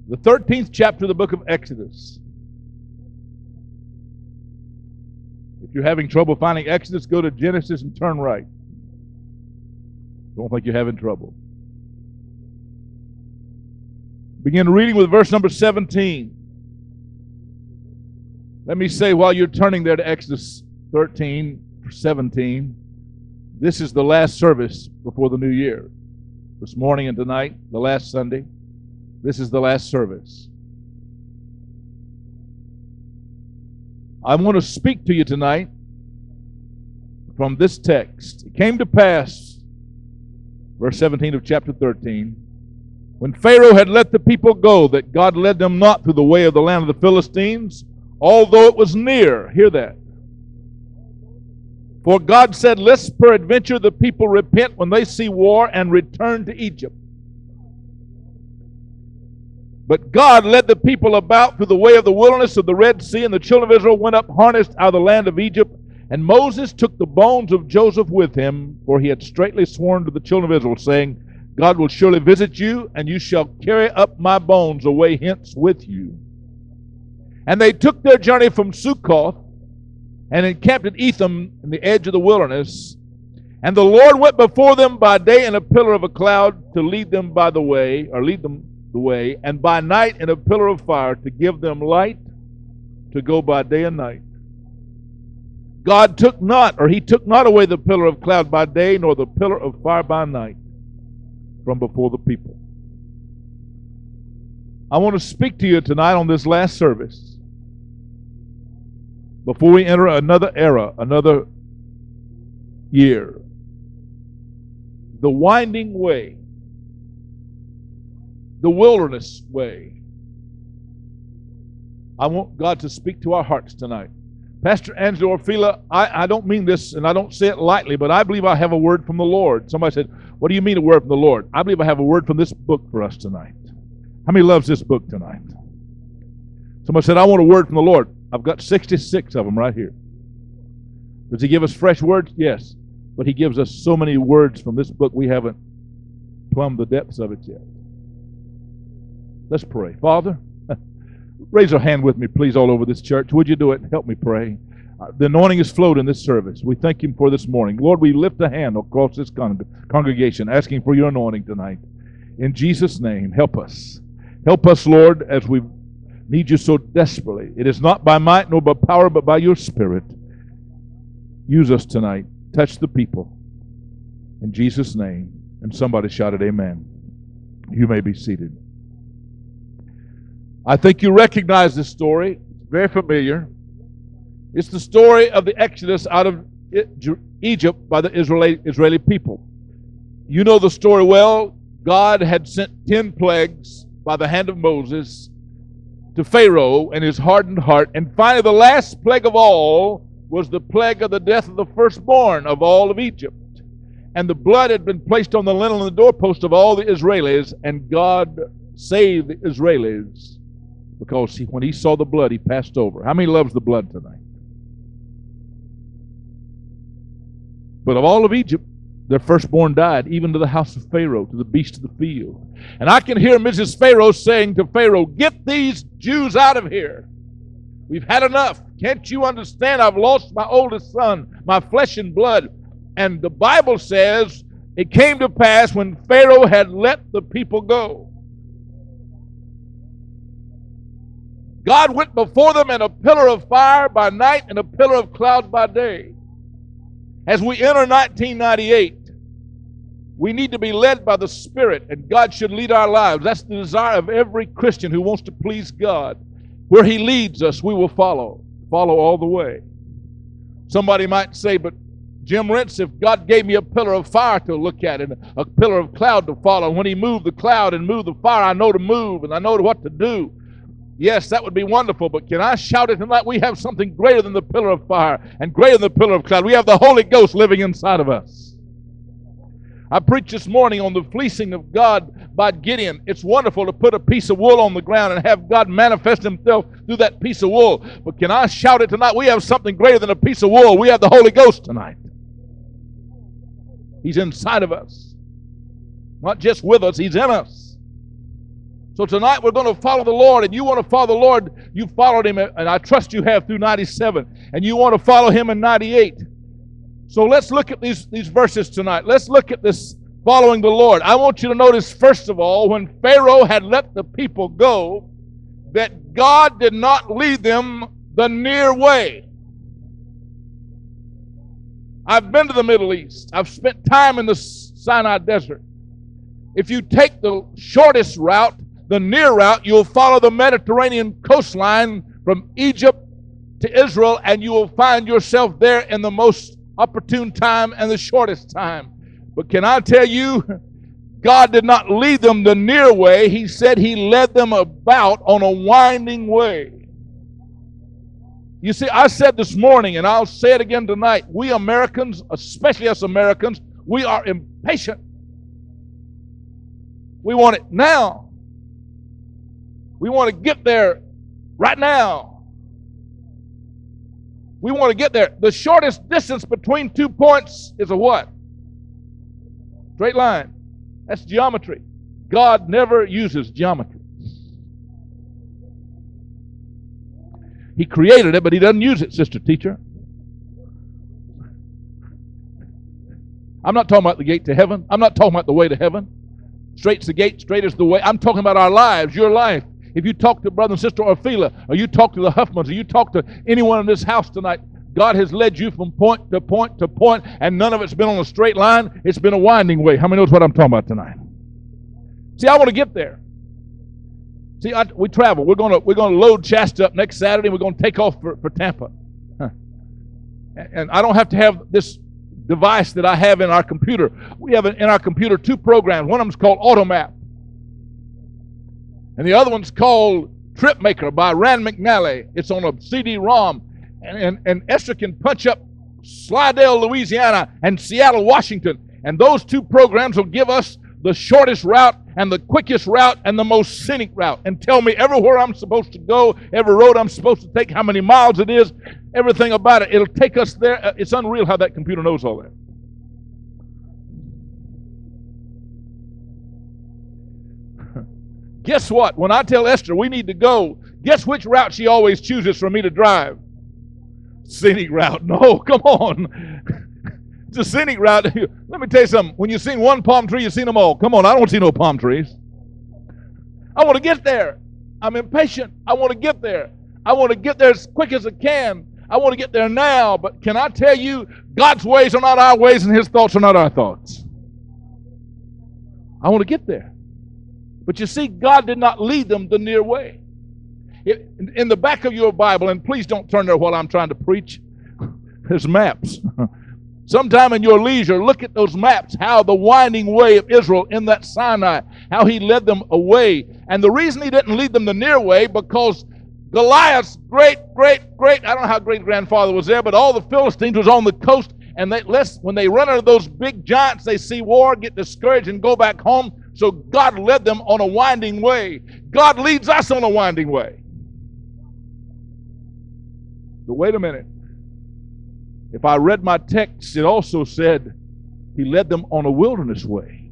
The 13th chapter of the book of Exodus. If you're having trouble finding Exodus, go to Genesis and turn right. Don't think you're having trouble. Begin reading with verse number 17. Let me say while you're turning there to Exodus 13, 17, this is the last service before the new year. This morning and tonight, the last Sunday, this is the last service. I want to speak to you tonight from this text. It came to pass, verse 17 of chapter 13, when Pharaoh had let the people go, that God led them not through the way of the land of the Philistines, although it was near. Hear that. For God said, lest peradventure the people repent when they see war and return to Egypt. But God led the people about through the way of the wilderness of the Red Sea, and the children of Israel went up harnessed out of the land of Egypt. And Moses took the bones of Joseph with him, for he had straitly sworn to the children of Israel, saying, God will surely visit you, and you shall carry up my bones away hence with you. And they took their journey from Succoth, and encamped at Etham in the edge of the wilderness. And the Lord went before them by day in a pillar of a cloud to lead them by the way, or lead them the way, and by night in a pillar of fire to give them light to go by day and night. God took not, or he took not away the pillar of cloud by day, nor the pillar of fire by night from before the people. I want to speak to you tonight on this last service before we enter another era, another year. The winding way, the wilderness way. I want God to speak to our hearts tonight. Pastor Angelo Orfila, I don't mean this, and I don't say it lightly, but I believe I have a word from the Lord. Somebody said, what do you mean a word from the Lord? I believe I have a word from this book for us tonight. How many loves this book tonight? Somebody said, I want a word from the Lord. I've got 66 of them right here. Does he give us fresh words? Yes. But he gives us so many words from this book we haven't plumbed the depths of it yet. Let's pray. Father, raise your hand with me, please, all over this church. Would you do it? Help me pray. The anointing has flowed in this service. We thank him for this morning. Lord, we lift a hand across this congregation asking for your anointing tonight. In Jesus' name, help us. Help us, Lord, as we need you so desperately. It is not by might nor by power, but by your Spirit. Use us tonight. Touch the people. In Jesus' name. And somebody shouted amen. You may be seated. I think you recognize this story. It's very familiar. It's the story of the Exodus out of Egypt by the Israeli people. You know the story well. God had sent 10 plagues by the hand of Moses to Pharaoh and his hardened heart. And finally, the last plague of all was the plague of the death of the firstborn of all of Egypt. And the blood had been placed on the lintel and the doorpost of all the Israelis, and God saved the Israelis because when he saw the blood, he passed over. How many loves the blood tonight? But of all of Egypt, their firstborn died, even to the house of Pharaoh, to the beasts of the field. And I can hear Mrs. Pharaoh saying to Pharaoh, get these Jews out of here. We've had enough. Can't you understand? I've lost my oldest son, my flesh and blood. And the Bible says it came to pass when Pharaoh had let the people go. God went before them in a pillar of fire by night and a pillar of cloud by day. As we enter 1998, we need to be led by the Spirit, and God should lead our lives. That's the desire of every Christian who wants to please God. Where he leads us, we will follow all the way. Somebody might say, but Jim Rentz, if God gave me a pillar of fire to look at and a pillar of cloud to follow, when he moved the cloud and moved the fire, I know to move and I know what to do. Yes, that would be wonderful, but can I shout it tonight? We have something greater than the pillar of fire and greater than the pillar of cloud. We have the Holy Ghost living inside of us. I preached this morning on the fleecing of God by Gideon. It's wonderful to put a piece of wool on the ground and have God manifest himself through that piece of wool. But can I shout it tonight? We have something greater than a piece of wool. We have the Holy Ghost tonight. He's inside of us. Not just with us, he's in us. So tonight we're going to follow the Lord, and you want to follow the Lord. You followed Him, and I trust you have through 97, and you want to follow Him in 98. So let's look at these verses tonight. Let's look at this following the Lord. I want you to notice, first of all, when Pharaoh had let the people go, that God did not lead them the near way. I've been to the Middle East. I've spent time in the Sinai Desert. If you take the shortest route, the near route, you'll follow the Mediterranean coastline from Egypt to Israel, and you will find yourself there in the most opportune time and the shortest time. But can I tell you, God did not lead them the near way. He said He led them about on a winding way. You see, I said this morning, and I'll say it again tonight, we Americans, especially us Americans, we are impatient. We want it now. We want to get there right now. We want to get there. The shortest distance between 2 points is a what? Straight line. That's geometry. God never uses geometry. He created it, but He doesn't use it, sister teacher. I'm not talking about the gate to heaven. I'm not talking about the way to heaven. Straight's the gate, straight is the way. I'm talking about our lives, your life. If you talk to brother and sister Orfila, or you talk to the Huffmans, or you talk to anyone in this house tonight, God has led you from point to point to point, and none of it's been on a straight line. It's been a winding way. How many knows what I'm talking about tonight? See, I want to get there. See, we travel. We're going to load Shasta up next Saturday, and we're going to take off for Tampa. And I don't have to have this device that I have in our computer. We have in our computer 2 programs. One of them is called AutoMap, and the other one's called TripMaker by Rand McNally. It's on a CD-ROM, and Esther can punch up Slidell, Louisiana, and Seattle, Washington, and those 2 programs will give us the shortest route and the quickest route and the most scenic route, and tell me everywhere I'm supposed to go, every road I'm supposed to take, how many miles it is, everything about it. It'll take us there. It's unreal how that computer knows all that. Guess what? When I tell Esther we need to go, guess which route she always chooses for me to drive? Scenic route. No, come on. It's a scenic route. Let me tell you something. When you've seen one palm tree, you've seen them all. Come on, I don't want to see no palm trees. I want to get there. I'm impatient. I want to get there. I want to get there as quick as I can. I want to get there now. But can I tell you, God's ways are not our ways, and His thoughts are not our thoughts. I want to get there. But you see, God did not lead them the near way. In the back of your Bible, and please don't turn there while I'm trying to preach, there's maps. Sometime in your leisure, look at those maps, how the winding way of Israel in that Sinai, how He led them away. And the reason He didn't lead them the near way, because Goliath's great, I don't know how great-grandfather was there, but all the Philistines was on the coast, and when they run into those big giants, they see war, get discouraged, and go back home. So God led them on a winding way. God leads us on a winding way. But wait a minute. If I read my text, it also said He led them on a wilderness way.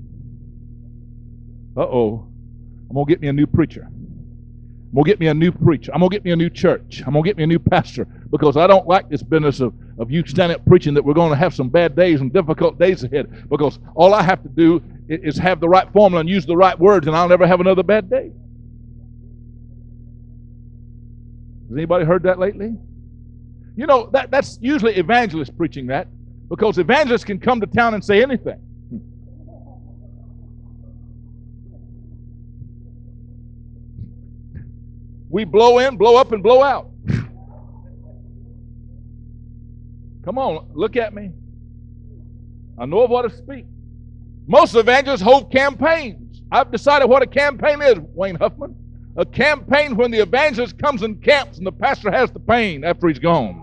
Uh-oh. I'm going to get me a new preacher. I'm going to get me a new preacher. I'm going to get me a new church. I'm going to get me a new pastor, because I don't like this business of you standing up preaching that we're going to have some bad days and difficult days ahead, because all I have to do is have the right formula and use the right words, and I'll never have another bad day. Has anybody heard that lately? You know, that's usually evangelists preaching that, because evangelists can come to town and say anything. We blow in, blow up, and blow out. Come on, look at me. I know of what I speak. Most evangelists hold campaigns. I've decided what a campaign is, Wayne Huffman. A campaign when the evangelist comes and camps and the pastor has the pain after he's gone.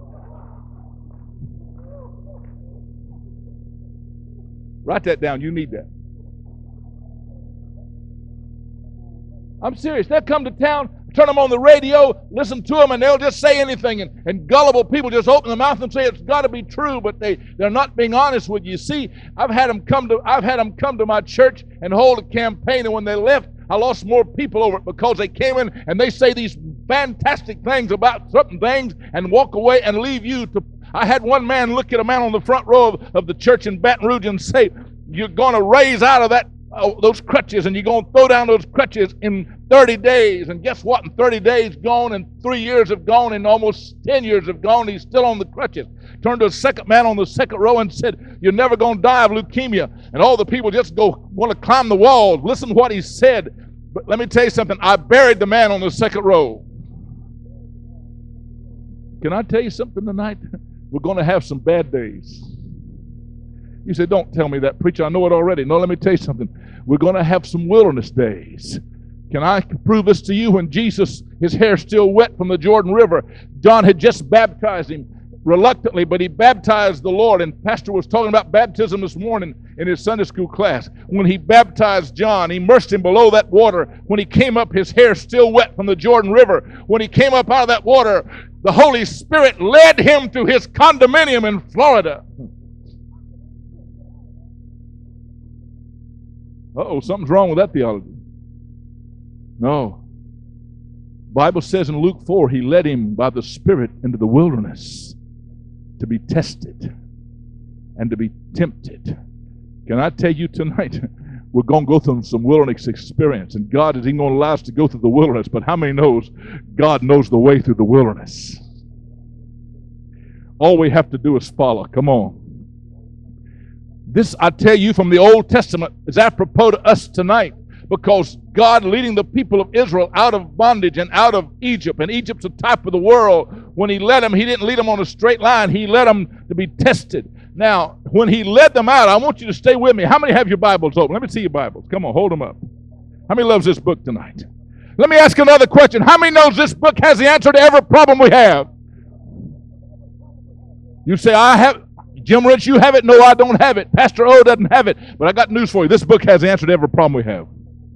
Write that down. You need that. I'm serious. They'll come to town. turn them on the radio, listen to them, and they'll just say anything. And gullible people just open their mouth and say it's got to be true, but they're not being honest with you. See, I've had them come to my church and hold a campaign, and when they left, I lost more people over it because they came in and they say these fantastic things about certain things and walk away and leave you to. I had one man look at a man on the front row of the church in Baton Rouge and say, "You're going to raise out of that those crutches, and you're going to throw down those crutches in 30 days. And guess what? In 30 days gone, and 3 years have gone, and almost 10 years have gone. He's still on the crutches." Turned to a second man on the second row and said, "You're never going to die of leukemia." And all the people just want to climb the walls. Listen to what he said. But let me tell you something. I buried the man on the second row. Can I tell you something tonight? We're going to have some bad days. You say, "Don't tell me that, preacher. I know it already." No, let me tell you something. We're going to have some wilderness days. Can I prove this to you? When Jesus, his hair still wet from the Jordan River, John had just baptized him reluctantly, but he baptized the Lord. And Pastor was talking about baptism this morning in his Sunday school class. When he baptized John, he immersed him below that water. When he came up, his hair still wet from the Jordan River. When he came up out of that water, the Holy Spirit led him to his condominium in Florida. Uh-oh, something's wrong with that theology. No. The Bible says in Luke 4, he led him by the Spirit into the wilderness to be tested and to be tempted. Can I tell you tonight, we're going to go through some wilderness experience, and God isn't going to allow us to go through the wilderness, but how many knows God knows the way through the wilderness? All we have to do is follow. Come on. This, I tell you, from the Old Testament is apropos to us tonight, because God leading the people of Israel out of bondage and out of Egypt, and Egypt's a type of the world. When he led them, he didn't lead them on a straight line. He led them to be tested. Now, when he led them out, I want you to stay with me. How many have your Bibles open? Let me see your Bibles. Come on, hold them up. How many loves this book tonight? Let me ask another question. How many knows this book has the answer to every problem we have? You say, "I have." Jim Rich, you have it? No, I don't have it. Pastor O doesn't have it. But I got news for you. This book has the answer to every problem we have.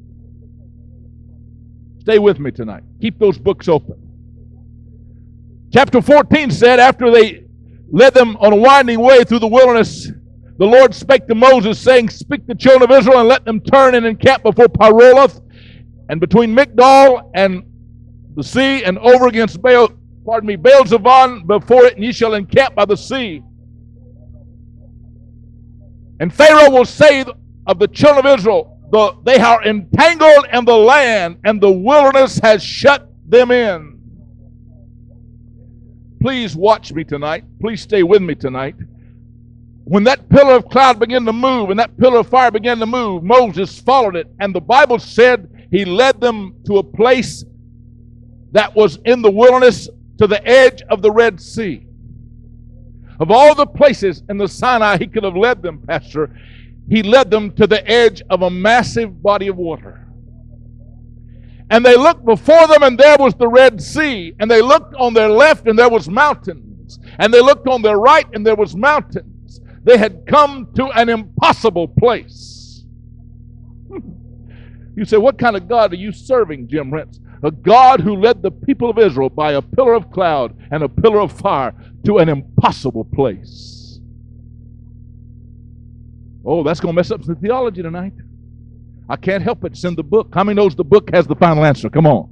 Stay with me tonight. Keep those books open. Chapter 14 said, after they led them on a winding way through the wilderness, the Lord spake to Moses, saying, "Speak the children of Israel, and let them turn and encamp before Piroloth, and between Migdol and the sea, and over against Baal-Zebon before it, and ye shall encamp by the sea. And Pharaoh will say of the children of Israel, they are entangled in the land, and the wilderness has shut them in." Please watch me tonight. Please stay with me tonight. When that pillar of cloud began to move and that pillar of fire began to move, Moses followed it. And the Bible said he led them to a place that was in the wilderness, to the edge of the Red Sea. Of all the places in the Sinai he could have led them, Pastor, he led them to the edge of a massive body of water. And they looked before them, and there was the Red Sea. And they looked on their left, and there was mountains. And they looked on their right, and there was mountains. They had come to an impossible place. You say, "What kind of God are you serving, Jim Rentz?" A God who led the people of Israel by a pillar of cloud and a pillar of fire to an impossible place. Oh, that's going to mess up the theology tonight. I can't help it. It's in the book. How many knows the book has the final answer? Come on.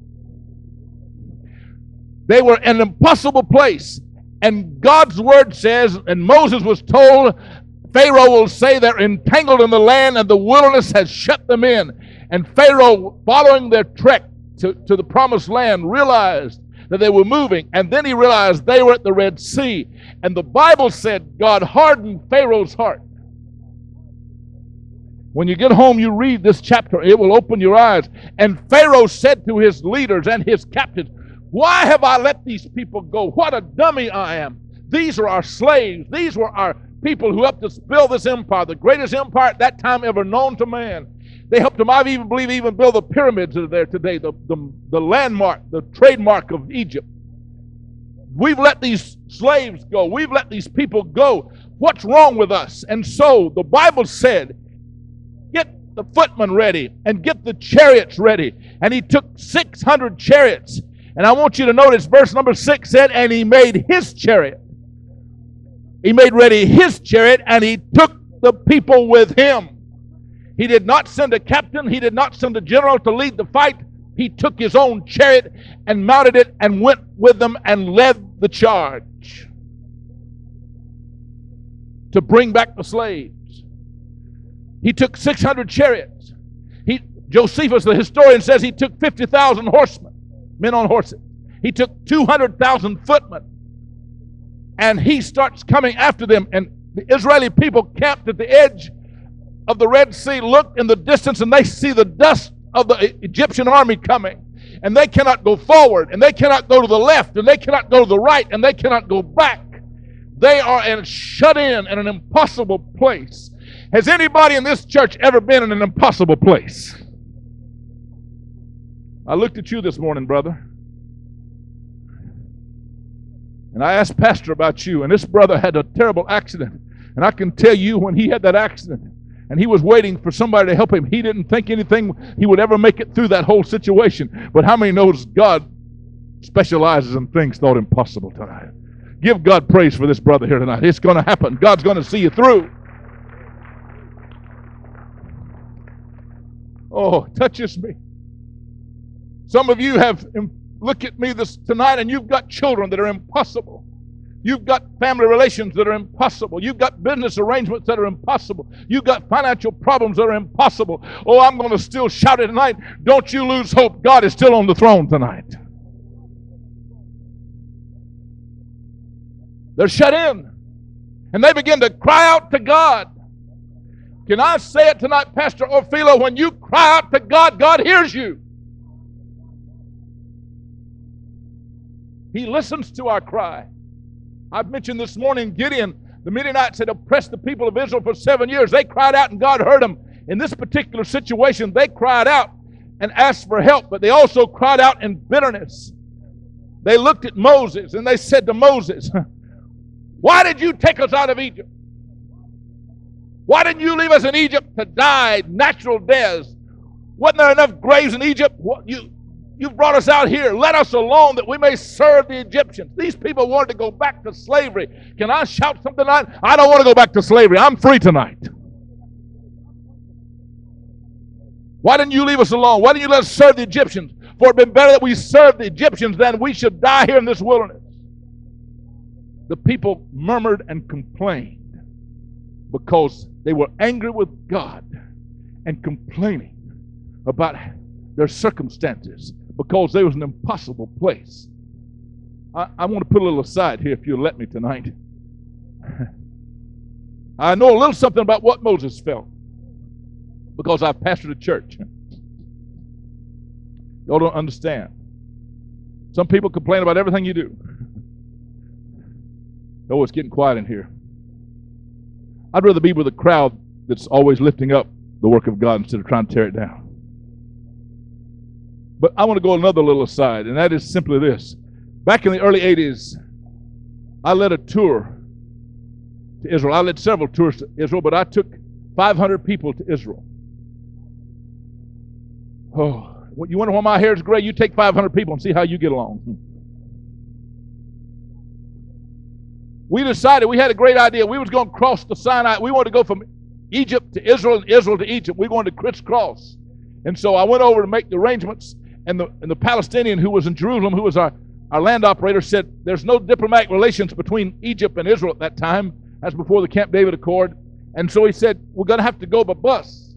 They were in an impossible place. And God's word says, and Moses was told, Pharaoh will say they're entangled in the land and the wilderness has shut them in. And Pharaoh, following their trek to the promised land, realized that they were moving. And then he realized they were at the Red Sea. And the Bible said God hardened Pharaoh's heart. When you get home, you read this chapter. It will open your eyes. And Pharaoh said to his leaders and his captains, "Why have I let these people go? What a dummy I am. These are our slaves. These were our people who helped us build this empire, the greatest empire at that time ever known to man. They helped them, I even believe, even build the pyramids that are there today, the landmark, the trademark of Egypt. We've let these slaves go. We've let these people go. What's wrong with us?" And so the Bible said, the footmen ready and get the chariots ready. And he took 600 chariots. And I want you to notice verse number 6 said, and he made his chariot. He made ready his chariot, and he took the people with him. He did not send a captain. He did not send a general to lead the fight. He took his own chariot and mounted it and went with them and led the charge to bring back the slaves. He took 600 chariots. Josephus, the historian, says he took 50,000 horsemen, men on horses. He took 200,000 footmen. And he starts coming after them. And the Israeli people camped at the edge of the Red Sea, looked in the distance, and they see the dust of the Egyptian army coming. And they cannot go forward, and they cannot go to the left, and they cannot go to the right, and they cannot go back. They are shut in an impossible place. Has anybody in this church ever been in an impossible place? I looked at you this morning, brother, and I asked Pastor about you, and this brother had a terrible accident. And I can tell you, when he had that accident and he was waiting for somebody to help him, he didn't think anything he would ever make it through that whole situation. But how many knows God specializes in things thought impossible tonight? Give God praise for this brother here tonight. It's going to happen. God's going to see you through. Oh, it touches me. Some of you have looked at me tonight, and you've got children that are impossible. You've got family relations that are impossible. You've got business arrangements that are impossible. You've got financial problems that are impossible. Oh, I'm going to still shout it tonight. Don't you lose hope. God is still on the throne tonight. They're shut in. And they begin to cry out to God. Can I say it tonight, Pastor Orfila? When you cry out to God, God hears you. He listens to our cry. I've mentioned this morning Gideon. The Midianites had oppressed the people of Israel for 7 years. They cried out and God heard them. In this particular situation, they cried out and asked for help, but they also cried out in bitterness. They looked at Moses and they said to Moses, why did you take us out of Egypt? Why didn't you leave us in Egypt to die natural deaths? Wasn't there enough graves in Egypt? You've brought us out here. Let us alone that we may serve the Egyptians. These people wanted to go back to slavery. Can I shout something tonight? I don't want to go back to slavery. I'm free tonight. Why didn't you leave us alone? Why didn't you let us serve the Egyptians? For it had been better that we served the Egyptians than we should die here in this wilderness. The people murmured and complained because they were angry with God and complaining about their circumstances, because there was an impossible place. I want to put a little aside here, if you'll let me tonight. I know a little something about what Moses felt because I've pastored a church. Y'all don't understand. Some people complain about everything you do. Oh, it's getting quiet in here. I'd rather be with a crowd that's always lifting up the work of God instead of trying to tear it down. But I want to go another little aside, and that is simply this. Back in the early 80s, I led a tour to Israel. I led several tours to Israel, but I took 500 people to Israel. Oh, you wonder why my hair is gray? You take 500 people and see how you get along. We decided, we had a great idea. We was going to cross the Sinai. We wanted to go from Egypt to Israel and Israel to Egypt. We wanted to crisscross. And so I went over to make the arrangements, and the Palestinian who was in Jerusalem, who was our land operator, said there's no diplomatic relations between Egypt and Israel at that time. That's before the Camp David Accord. And so he said, we're going to have to go by bus.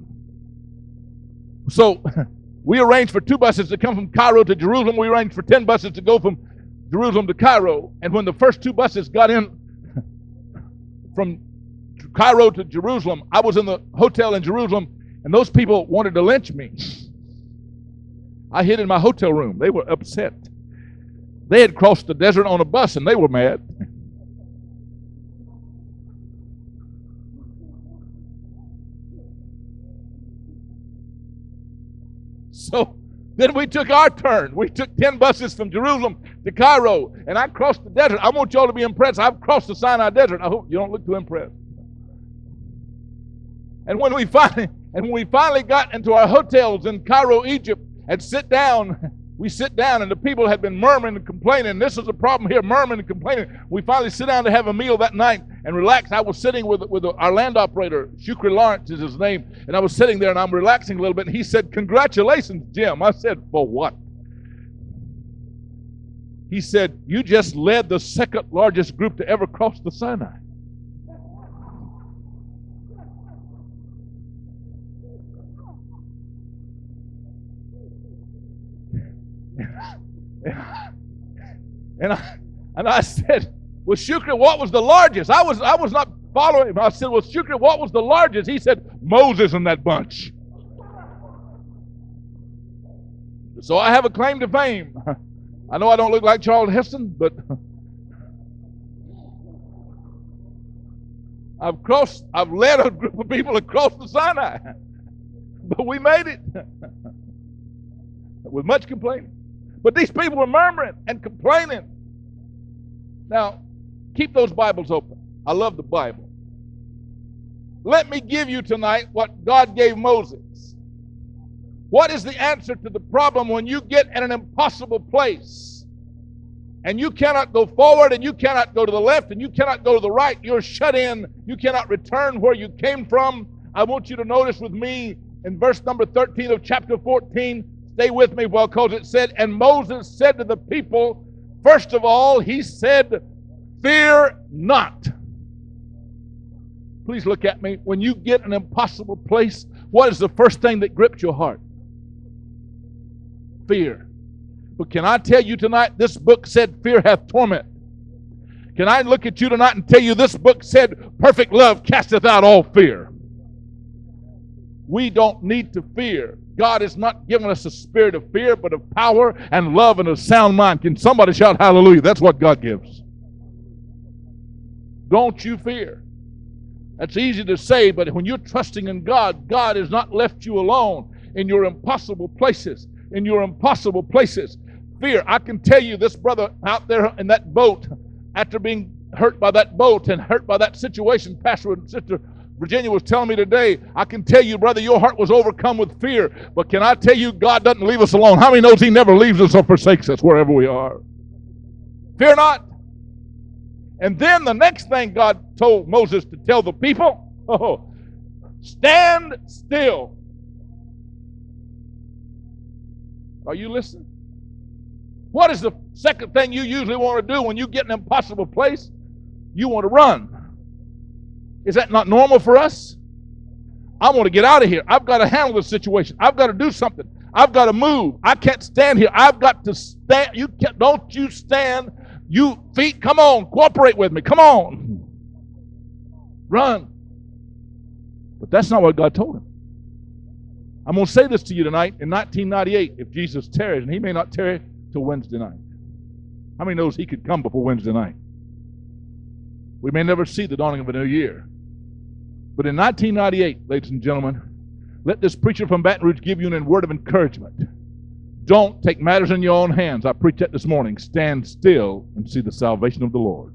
So we arranged for 2 buses to come from Cairo to Jerusalem. We arranged for 10 buses to go from Jerusalem to Cairo. And when the first 2 buses got in from Cairo to Jerusalem, I was in the hotel in Jerusalem, and those people wanted to lynch me. I hid in my hotel room. They were upset. They had crossed the desert on a bus, and they were mad. So then we took our turn. We took 10 buses from Jerusalem to Cairo, and I crossed the desert. I want y'all to be impressed. I've crossed the Sinai Desert. I hope you don't look too impressed. And when we finally, And when we finally got into our hotels in Cairo, Egypt, and we sit down, and the people had been murmuring and complaining. This is the problem here, murmuring and complaining. We finally sit down to have a meal that night and relax. I was sitting with our land operator, Shukri Lawrence is his name, and I was sitting there, and I'm relaxing a little bit, and he said, "Congratulations, Jim." I said, "For what?" He said, "You just led the second largest group to ever cross the Sinai." And I said, "Well, Shukri, what was the largest?" I was not following him. I said, "Well, Shukri, what was the largest?" He said, "Moses and that bunch." So I have a claim to fame. I know I don't look like Charles Heston, but I've led a group of people across the Sinai. But we made it. With much complaining. But these people were murmuring and complaining. Now, keep those Bibles open. I love the Bible. Let me give you tonight what God gave Moses. What is the answer to the problem when you get in an impossible place and you cannot go forward and you cannot go to the left and you cannot go to the right? You're shut in. You cannot return where you came from. I want you to notice with me in verse number 13 of chapter 14. Stay with me, because it said, "And Moses said to the people," first of all, he said, "Fear not." Please look at me. When you get an impossible place, what is the first thing that grips your heart? Fear. But can I tell you tonight, this book said fear hath torment. Can I look at you tonight and tell you this book said perfect love casteth out all fear? We don't need to fear. God has not given us a spirit of fear, but of power and love and a sound mind. Can somebody shout hallelujah? That's what God gives. Don't you fear. That's easy to say, but when you're trusting in God, God has not left you alone in your impossible places. In your impossible places. Fear. I can tell you, this brother out there in that boat, after being hurt by that boat and hurt by that situation, Pastor and Sister Virginia was telling me today, I can tell you, brother, your heart was overcome with fear. But can I tell you, God doesn't leave us alone. How many knows He never leaves us or forsakes us wherever we are? Fear not. And then the next thing God told Moses to tell the people, stand still. Are you listening? What is the second thing you usually want to do when you get in an impossible place? You want to run. Is that not normal for us? I want to get out of here. I've got to handle this situation. I've got to do something. I've got to move. I can't stand here. I've got to stand. Don't you stand. You feet, come on. Cooperate with me. Come on. Run. But that's not what God told him. I'm going to say this to you tonight. In 1998, if Jesus tarries, and He may not tarry till Wednesday night. How many knows He could come before Wednesday night? We may never see the dawning of a new year. But in 1998, ladies and gentlemen, let this preacher from Baton Rouge give you a word of encouragement. Don't take matters in your own hands. I preached that this morning. Stand still and see the salvation of the Lord.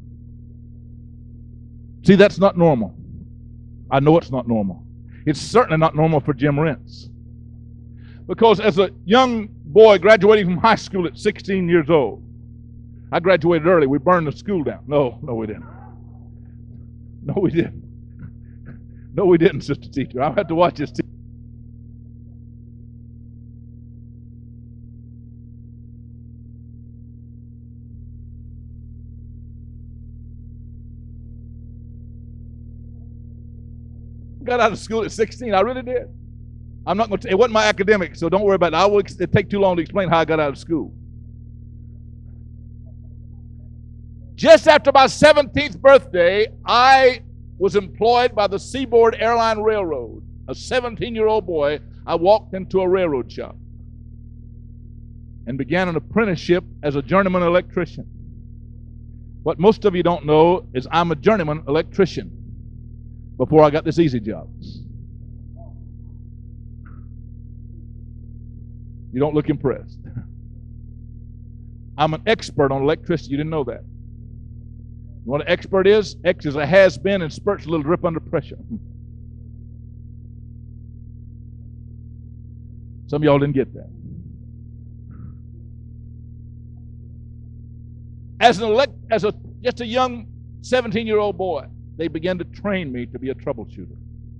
See, that's not normal. I know it's not normal. It's certainly not normal for Jim Rentz. Because as a young boy graduating from high school at 16 years old, I graduated early. We burned the school down. No, we didn't. No, we didn't. No, we didn't, Sister Teacher. I'll have to watch this. Got out of school at 16. I really did. I'm not going to. It wasn't my academics, so don't worry about it. It'd take too long to explain how I got out of school. Just after my 17th birthday, I was employed by the Seaboard Airline Railroad. A 17-year-old boy, I walked into a railroad shop and began an apprenticeship as a journeyman electrician. What most of you don't know is I'm a journeyman electrician before I got this easy job. You don't look impressed. I'm an expert on electricity. You didn't know that. You know what an expert is? X is a has-been and spurt's a little drip under pressure. Some of y'all didn't get that. As just a young 17-year-old boy, they began to train me to be a troubleshooter.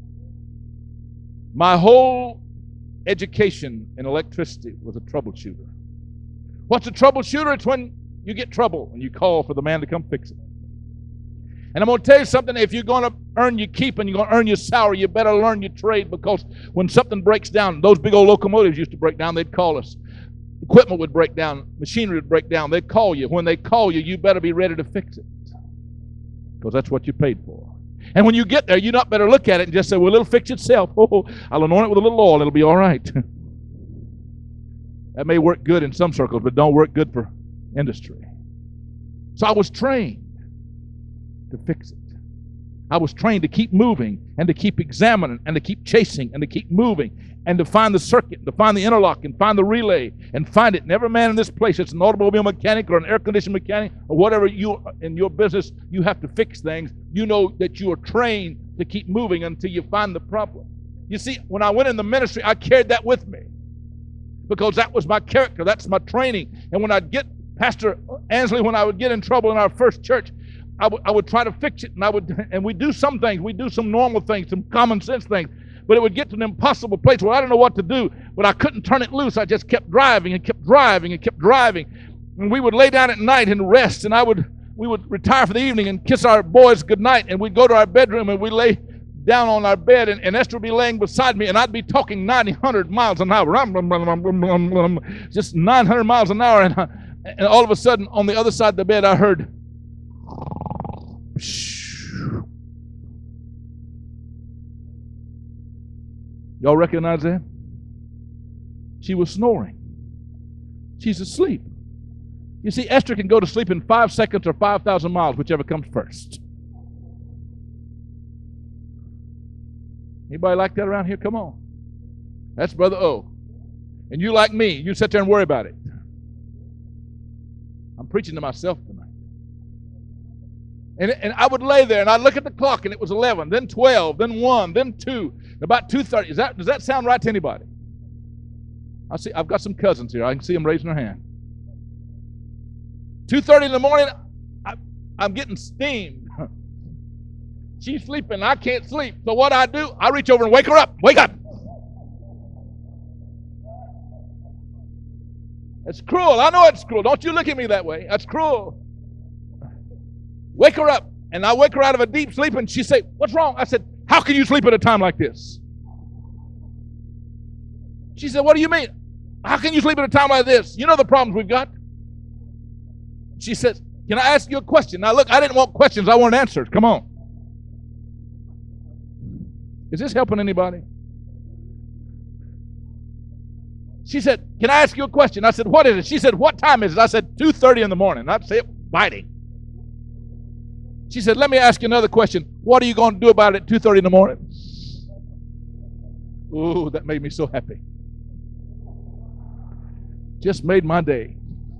My whole education in electricity was a troubleshooter. What's a troubleshooter? It's when you get trouble and you call for the man to come fix it. And I'm going to tell you something. If you're going to earn your keep and you're going to earn your salary, you better learn your trade, because when something breaks down, those big old locomotives used to break down, they'd call us. Equipment would break down, machinery would break down, they'd call you. When they call you, you better be ready to fix it, because that's what you paid for. And when you get there, you not better look at it and just say, well, it'll fix itself. Oh, I'll anoint it with a little oil, it'll be all right. That may work good in some circles, but don't work good for industry. So I was trained to fix it. I was trained to keep moving and to keep examining and to keep chasing and to keep moving and to find the circuit, and to find the interlock and find the relay and find it. And every man in this place, it's an automobile mechanic or an air conditioning mechanic or whatever you in your business, you have to fix things. You know that you are trained to keep moving until you find the problem. You see, when I went in the ministry, I carried that with me, because that was my character. That's my training. And when I'd get, Pastor Ansley, when I would get in trouble in our first church, I would try to fix it, and we'd do some things. We'd do some normal things, some common sense things. But it would get to an impossible place where I didn't know what to do, but I couldn't turn it loose. I just kept driving and kept driving and kept driving. And we would lay down at night and rest, and we would retire for the evening and kiss our boys goodnight, and we'd go to our bedroom and we'd lay down on our bed, and Esther would be laying beside me, and I'd be talking 100 miles an hour, just 900 miles an hour, and all of a sudden on the other side of the bed I heard, y'all recognize that? She was snoring. She's asleep. You see, Esther can go to sleep in 5 seconds or 5,000 miles, whichever comes first. Anybody like that around here? Come on. That's Brother O. And you like me, you sit there and worry about it. I'm preaching to myself tonight. And I would lay there and I'd look at the clock and it was 11, then 12, then 1, then 2, about 2:30. Does that sound right to anybody? I've got some cousins here. I can see them raising their hand. 2:30 in the morning, I'm getting steamed. She's sleeping. I can't sleep. So what I do, I reach over and wake her up. Wake up. It's cruel. I know it's cruel. Don't you look at me that way. That's cruel. Wake her up. And I wake her out of a deep sleep, and she say, what's wrong? I said, how can you sleep at a time like this? She said, what do you mean? How can you sleep at a time like this? You know the problems we've got. She says, can I ask you a question? Now look, I didn't want questions. I wanted answers. Come on. Is this helping anybody? She said, can I ask you a question? I said, what is it? She said, what time is it? I said, 2:30 in the morning. I'd say it biting. She said, let me ask you another question. What are you going to do about it at 2:30 in the morning? Ooh, that made me so happy. Just made my day.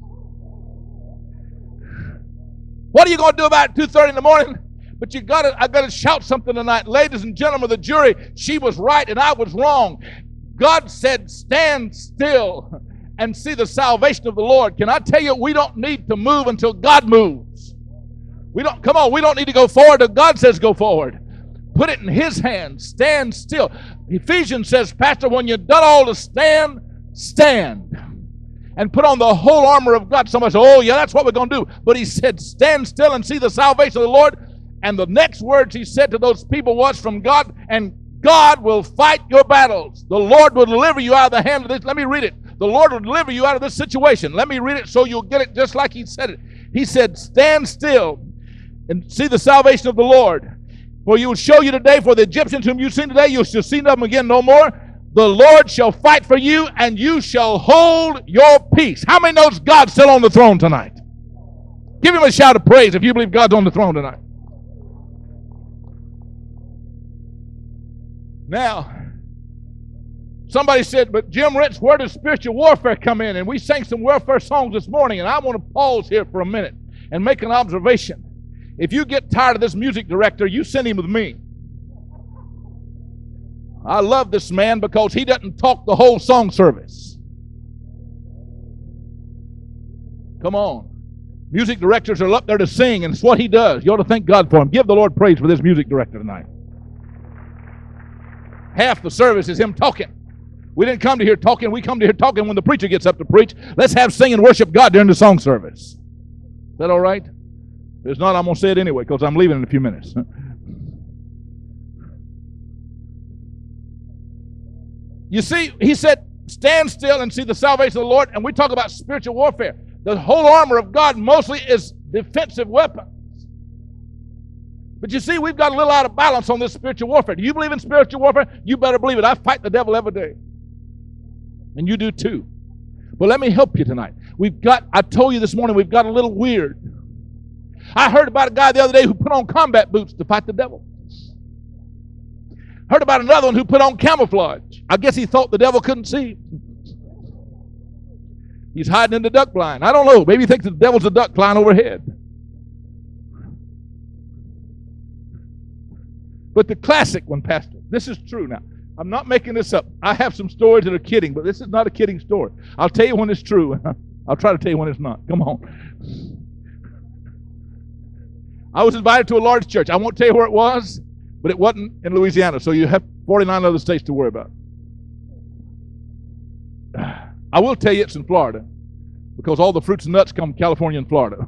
What are you going to do about it at 2:30 in the morning? But I got to shout something tonight. Ladies and gentlemen of the jury, she was right and I was wrong. God said, stand still and see the salvation of the Lord. Can I tell you, we don't need to move until God moves. We don't need to go forward until God says go forward. Put it in His hands. Stand still. Ephesians says, Pastor, when you've done all to stand, stand. And put on the whole armor of God. Somebody said, oh yeah, that's what we're going to do. But he said, stand still and see the salvation of the Lord. And the next words he said to those people was from God, and God will fight your battles. The Lord will deliver you out of the hand of this. Let me read it. The Lord will deliver you out of this situation. Let me read it so you'll get it just like he said it. He said, stand still and see the salvation of the Lord. For he will show you today, for the Egyptians whom you've seen today, you shall see them again no more. The Lord shall fight for you, and you shall hold your peace. How many knows God's still on the throne tonight? Give him a shout of praise if you believe God's on the throne tonight. Now, somebody said, but Jim Rentz, where does spiritual warfare come in? And we sang some warfare songs this morning, and I want to pause here for a minute and make an observation. If you get tired of this music director, you send him with me. I love this man because he doesn't talk the whole song service. Come on. Music directors are up there to sing, and it's what he does. You ought to thank God for him. Give the Lord praise for this music director tonight. Half the service is him talking. We didn't come to here talking. We come to here talking when the preacher gets up to preach. Let's have sing and worship God during the song service. Is that all right? If it's not, I'm going to say it anyway because I'm leaving in a few minutes. You see, he said, stand still and see the salvation of the Lord. And we talk about spiritual warfare. The whole armor of God mostly is defensive weapons. But you see, we've got a little out of balance on this spiritual warfare. Do you believe in spiritual warfare? You better believe it. I fight the devil every day. And you do too. But let me help you tonight. I told you this morning, we've got a little weird. I heard about a guy the other day who put on combat boots to fight the devil. Heard about another one who put on camouflage. I guess he thought the devil couldn't see. He's hiding in the duck blind. I don't know. Maybe he thinks the devil's a duck flying overhead. But the classic one, Pastor, this is true now. I'm not making this up. I have some stories that are kidding, but this is not a kidding story. I'll tell you when it's true. I'll try to tell you when it's not. Come on. I was invited to a large church. I won't tell you where it was, but it wasn't in Louisiana, so you have 49 other states to worry about. I will tell you it's in Florida because all the fruits and nuts come from California and Florida.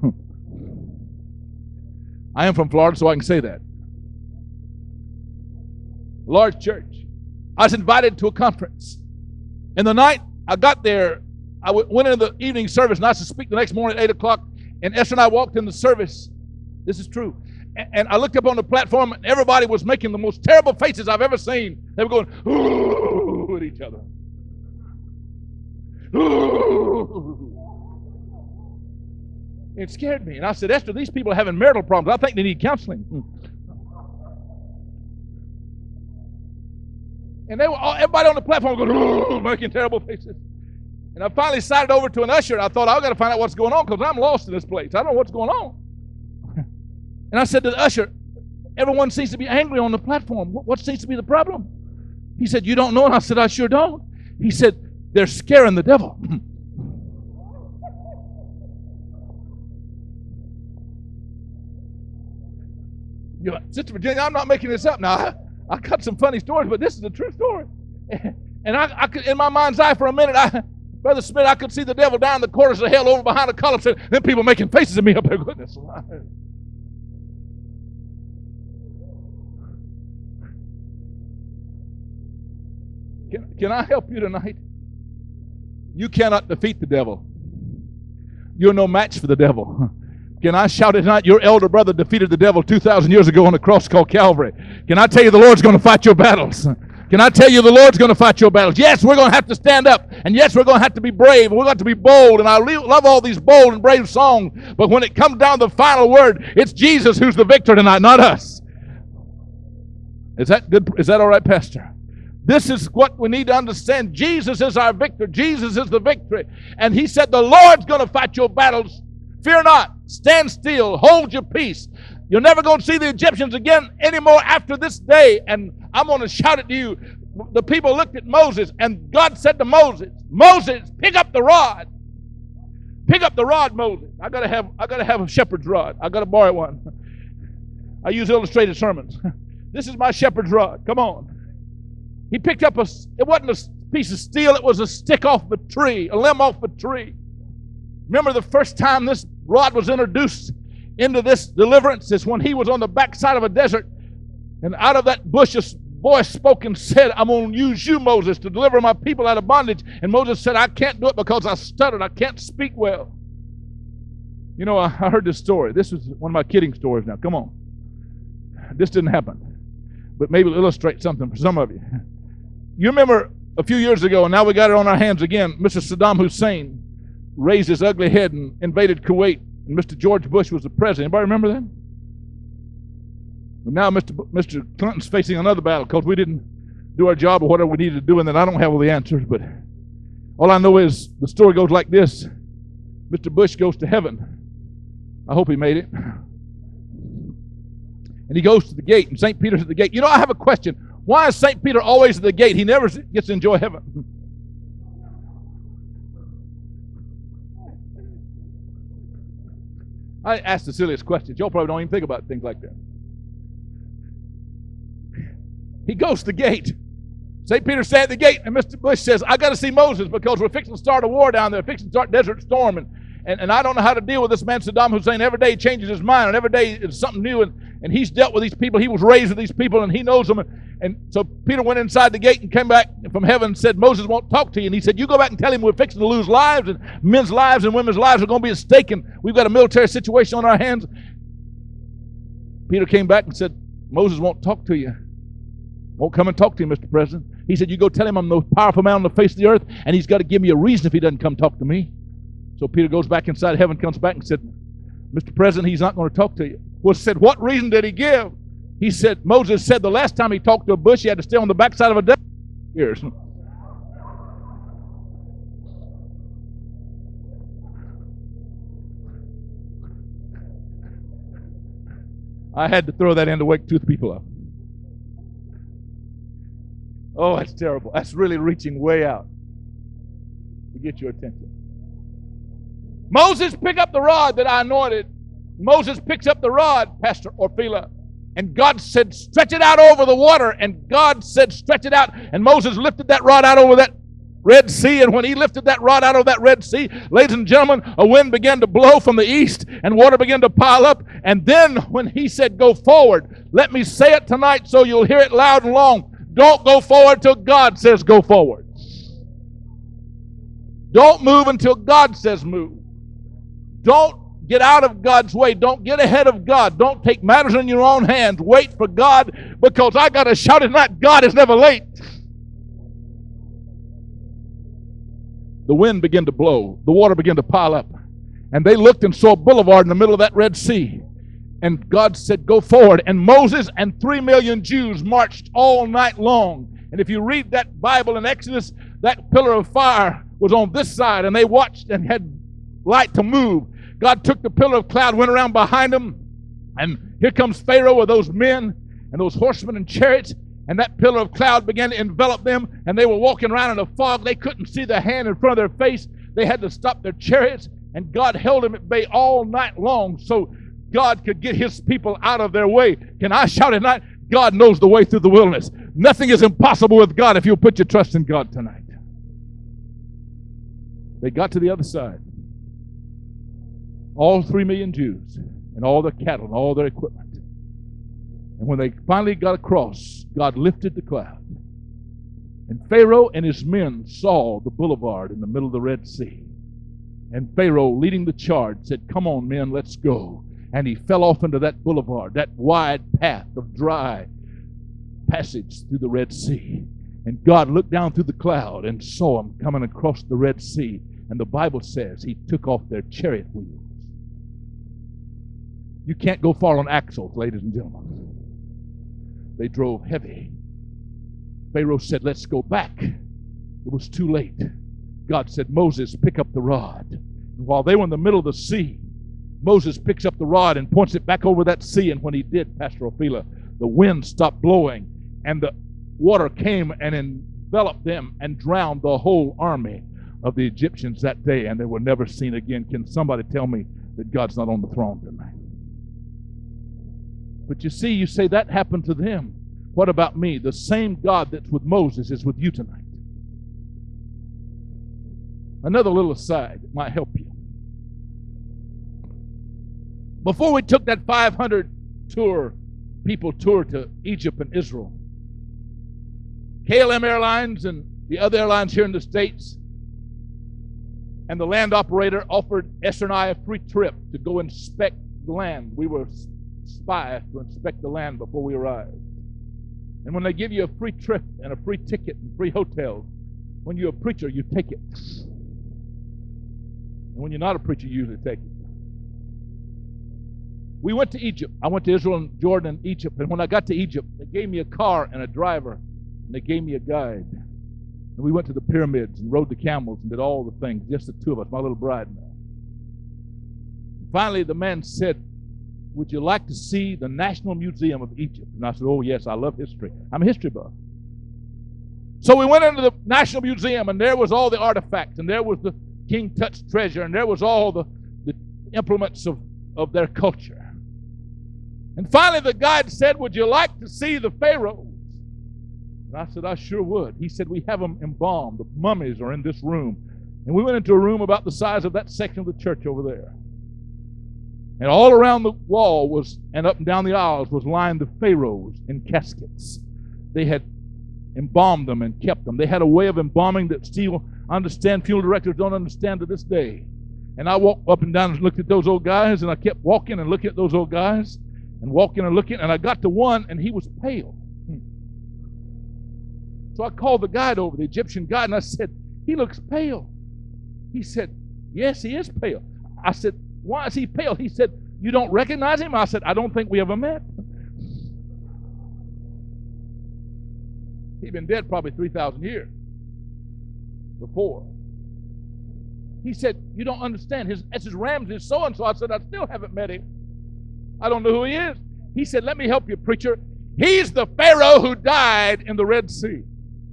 I am from Florida, so I can say that. Large church. I was invited to a conference. In the night, I got there. I went into the evening service, and I was to speak the next morning at 8 o'clock. And Esther and I walked in the service. This is true. And I looked up on the platform, and everybody was making the most terrible faces I've ever seen. They were going, ooh, at each other. Ooh. It scared me. And I said, Esther, these people are having marital problems. I think they need counseling. And they were everybody on the platform going, making terrible faces. And I finally sided over to an usher, and I thought, I've got to find out what's going on because I'm lost in this place. I don't know what's going on. And I said to the usher, everyone seems to be angry on the platform. What seems to be the problem? He said, you don't know? And I said, I sure don't. He said, they're scaring the devil. You're like, Sister Virginia, I'm not making this up now. I cut some funny stories, but this is a true story. And I could, in my mind's eye for a minute, Brother Smith, I could see the devil down the corners of hell over behind the column. Then people making faces at me up there. Goodness alive. Can I help you tonight? You cannot defeat the devil. You're no match for the devil. Can I shout it tonight? Your elder brother defeated the devil 2,000 years ago on a cross called Calvary. Can I tell you the Lord's going to fight your battles? Can I tell you the Lord's going to fight your battles? Yes, we're going to have to stand up. And yes, we're going to have to be brave. We're going to be bold. And I love all these bold and brave songs. But when it comes down to the final word, it's Jesus who's the victor tonight, not us. Is that good? Is that all right, Pastor? This is what we need to understand. Jesus is our victor. Jesus is the victory. And he said, the Lord's going to fight your battles. Fear not. Stand still. Hold your peace. You're never going to see the Egyptians again anymore after this day. And I'm going to shout it to you. The people looked at Moses, and God said to Moses, Moses, pick up the rod. Pick up the rod, Moses. I gotta have a shepherd's rod. I gotta borrow one. I use illustrated sermons. This is my shepherd's rod. Come on. He picked up it wasn't a piece of steel, it was a stick off a tree, a limb off a tree. Remember the first time this rod was introduced into this deliverance is when he was on the backside of a desert, and out of that bush a voice spoke and said, I'm going to use you, Moses, to deliver my people out of bondage. And Moses said, I can't do it because I stuttered. I can't speak well. You know, I heard this story. This is one of my kidding stories now. Come on. This didn't happen. But maybe it'll illustrate something for some of you. You remember a few years ago, and now we got it on our hands again, Mr. Saddam Hussein raised his ugly head and invaded Kuwait, and Mr. George Bush was the president. Anybody remember that? But now Mr. Clinton's facing another battle because we didn't do our job or whatever we needed to do, and then I don't have all the answers, but all I know is the story goes like this. Mr. Bush goes to heaven. I hope he made it. And he goes to the gate, and St. Peter's at the gate. You know, I have a question. Why is St. Peter always at the gate? He never gets to enjoy heaven. I ask the silliest questions. Y'all probably don't even think about things like that. He goes to the gate. St. Peter sat at the gate, and Mr. Bush says, I got to see Moses because we're fixing to start a war down there, fixing to start Desert Storm, and I don't know how to deal with this man Saddam Hussein. Every day he changes his mind, and every day it's something new, and he's dealt with these people. He was raised with these people, and he knows them. And so Peter went inside the gate and came back from heaven and said, Moses won't talk to you. And he said, you go back and tell him we're fixing to lose lives, and men's lives and women's lives are going to be at stake, and we've got a military situation on our hands. Peter came back and said, Moses won't talk to you. Won't come and talk to you, Mr. President. He said, you go tell him I'm the most powerful man on the face of the earth, and he's got to give me a reason if he doesn't come talk to me. So Peter goes back inside heaven, comes back and said, Mr. President, he's not going to talk to you. Well, said, what reason did he give? He said, Moses said the last time he talked to a bush, he had to stay on the backside of a desert for years. I had to throw that in to wake two people up. Oh, that's terrible. That's really reaching way out to get your attention. Moses, pick up the rod that I anointed. Moses picks up the rod, Pastor Orfila, and God said, stretch it out over the water. And God said, stretch it out. And Moses lifted that rod out over that Red Sea, and when he lifted that rod out of that Red Sea, ladies and gentlemen, a wind began to blow from the east, and water began to pile up. And then when he said, go forward, let me say it tonight so you'll hear it loud and long. Don't go forward till God says go forward. Don't move until God says move. Don't get out of God's way. Don't get ahead of God. Don't take matters in your own hands. Wait for God, because I got to shout it tonight, God is never late. The wind began to blow. The water began to pile up. And they looked and saw a boulevard in the middle of that Red Sea. And God said, go forward. And Moses and 3 million Jews marched all night long. And if you read that Bible in Exodus, that pillar of fire was on this side, and they watched and had light to move. God took the pillar of cloud, went around behind them, and here comes Pharaoh with those men and those horsemen and chariots, and that pillar of cloud began to envelop them, and they were walking around in a fog. They couldn't see the hand in front of their face. They had to stop their chariots, and God held them at bay all night long so God could get his people out of their way. Can I shout tonight? God knows the way through the wilderness. Nothing is impossible with God if you'll put your trust in God tonight. They got to the other side. All 3 million Jews and all their cattle and all their equipment. And when they finally got across, God lifted the cloud. And Pharaoh and his men saw the boulevard in the middle of the Red Sea. And Pharaoh, leading the charge, said, come on, men, let's go. And he fell off into that boulevard, that wide path of dry passage through the Red Sea. And God looked down through the cloud and saw them coming across the Red Sea. And the Bible says he took off their chariot wheels. You can't go far on axles, ladies and gentlemen. They drove heavy. Pharaoh said, let's go back. It was too late. God said, Moses, pick up the rod. And while they were in the middle of the sea, Moses picks up the rod and points it back over that sea. And when he did, Pastor Ophelia, the wind stopped blowing, and the water came and enveloped them and drowned the whole army of the Egyptians that day, and they were never seen again. Can somebody tell me that God's not on the throne tonight? But you see, you say that happened to them. What about me? The same God that's with Moses is with you tonight. Another little aside that might help you. Before we took that 500 people tour to Egypt and Israel, KLM Airlines and the other airlines here in the States and the land operator offered Esther and I a free trip to go inspect the land. We were spies to inspect the land before we arrived. And when they give you a free trip and a free ticket and free hotels, when you're a preacher, you take it. And when you're not a preacher, you usually take it. We went to Egypt. I went to Israel and Jordan and Egypt. And when I got to Egypt, they gave me a car and a driver, and they gave me a guide. And we went to the pyramids and rode the camels and did all the things, just the two of us, my little bride and I. Finally, the man said, would you like to see the National Museum of Egypt? And I said, oh, yes, I love history. I'm a history buff. So we went into the National Museum, and there was all the artifacts, and there was the King Tut's treasure, and there was all the implements of their culture. And finally the guide said, would you like to see the pharaohs? And I said, I sure would. He said, we have them embalmed. The mummies are in this room. And we went into a room about the size of that section of the church over there. And all around the wall was, and up and down the aisles, was lined the pharaohs in caskets. They had embalmed them and kept them. They had a way of embalming that still understand, funeral directors don't understand to this day. And I walked up and down and looked at those old guys, and I kept walking and looking at those old guys, and walking and looking, and I got to one, and he was pale. So I called the guide over, the Egyptian guide, and I said, he looks pale. He said, yes, he is pale. I said, why is he pale? He said, you don't recognize him? I said, I don't think we ever met. He'd been dead probably 3,000 years before. He said, you don't understand. This is Ramses so-and-so. I said, I still haven't met him. I don't know who he is. He said, let me help you, preacher. He's the Pharaoh who died in the Red Sea.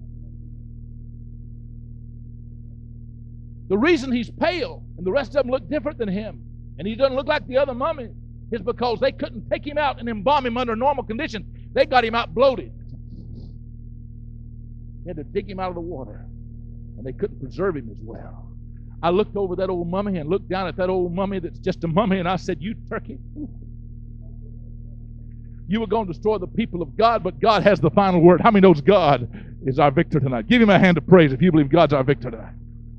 The reason he's pale and the rest of them look different than him, and he doesn't look like the other mummies, is because they couldn't take him out and embalm him under normal conditions. They got him out bloated. They had to dig him out of the water, and they couldn't preserve him as well. I looked over that old mummy and looked down at that old mummy that's just a mummy, and I said, you turkey. You were going to destroy the people of God, but God has the final word. How many knows God is our victor tonight? Give him a hand of praise if you believe God's our victor tonight.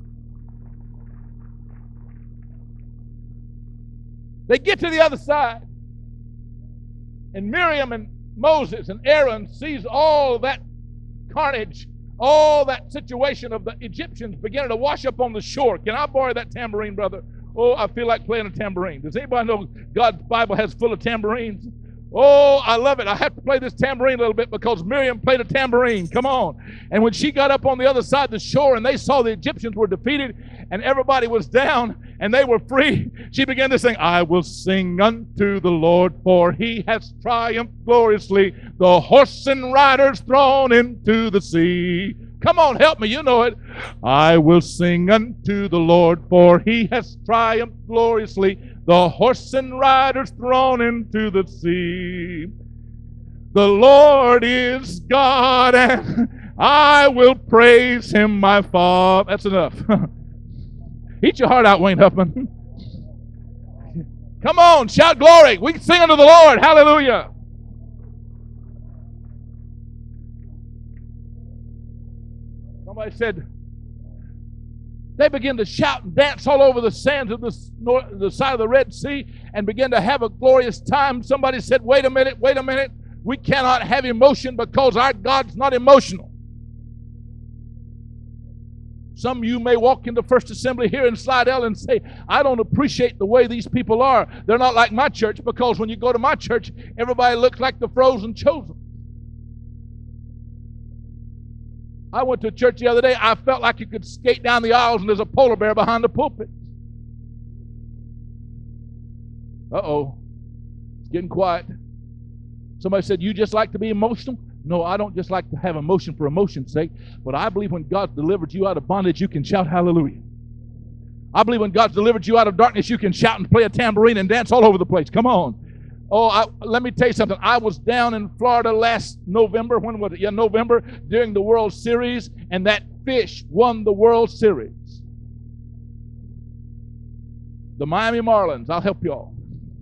They get to the other side, and Miriam and Moses and Aaron sees all that carnage, all that situation of the Egyptians beginning to wash up on the shore. Can I borrow that tambourine, brother? Oh, I feel like playing a tambourine. Does anybody know God's Bible has full of tambourines? Oh, I love it. I have to play this tambourine a little bit because Miriam played a tambourine. Come on. And when she got up on the other side of the shore and they saw the Egyptians were defeated and everybody was down and they were free, she began to sing, I will sing unto the Lord, for he has triumphed gloriously, the horse and riders thrown into the sea. Come on, help me, you know it. I will sing unto the Lord, for he has triumphed gloriously, the horse and riders thrown into the sea. The Lord is God, and I will praise him, my Father. That's enough. Eat your heart out, Wayne Huffman. Come on, shout glory. We can sing unto the Lord. Hallelujah. Somebody said, they began to shout and dance all over the sands of the side of the Red Sea and began to have a glorious time. Somebody said, wait a minute. We cannot have emotion because our God's not emotional. Some of you may walk into First Assembly here in Slidell and say, I don't appreciate the way these people are. They're not like my church, because when you go to my church, everybody looks like the frozen chosen. I went to a church the other day. I felt like you could skate down the aisles and there's a polar bear behind the pulpit. Uh-oh. It's getting quiet. Somebody said, you just like to be emotional? No, I don't just like to have emotion for emotion's sake, but I believe when God's delivered you out of bondage, you can shout hallelujah. I believe when God's delivered you out of darkness, you can shout and play a tambourine and dance all over the place. Come on. Oh, let me tell you something. I was down in Florida last November. When was it? Yeah, November, during the World Series, and that fish won the World Series. The Miami Marlins. I'll help y'all.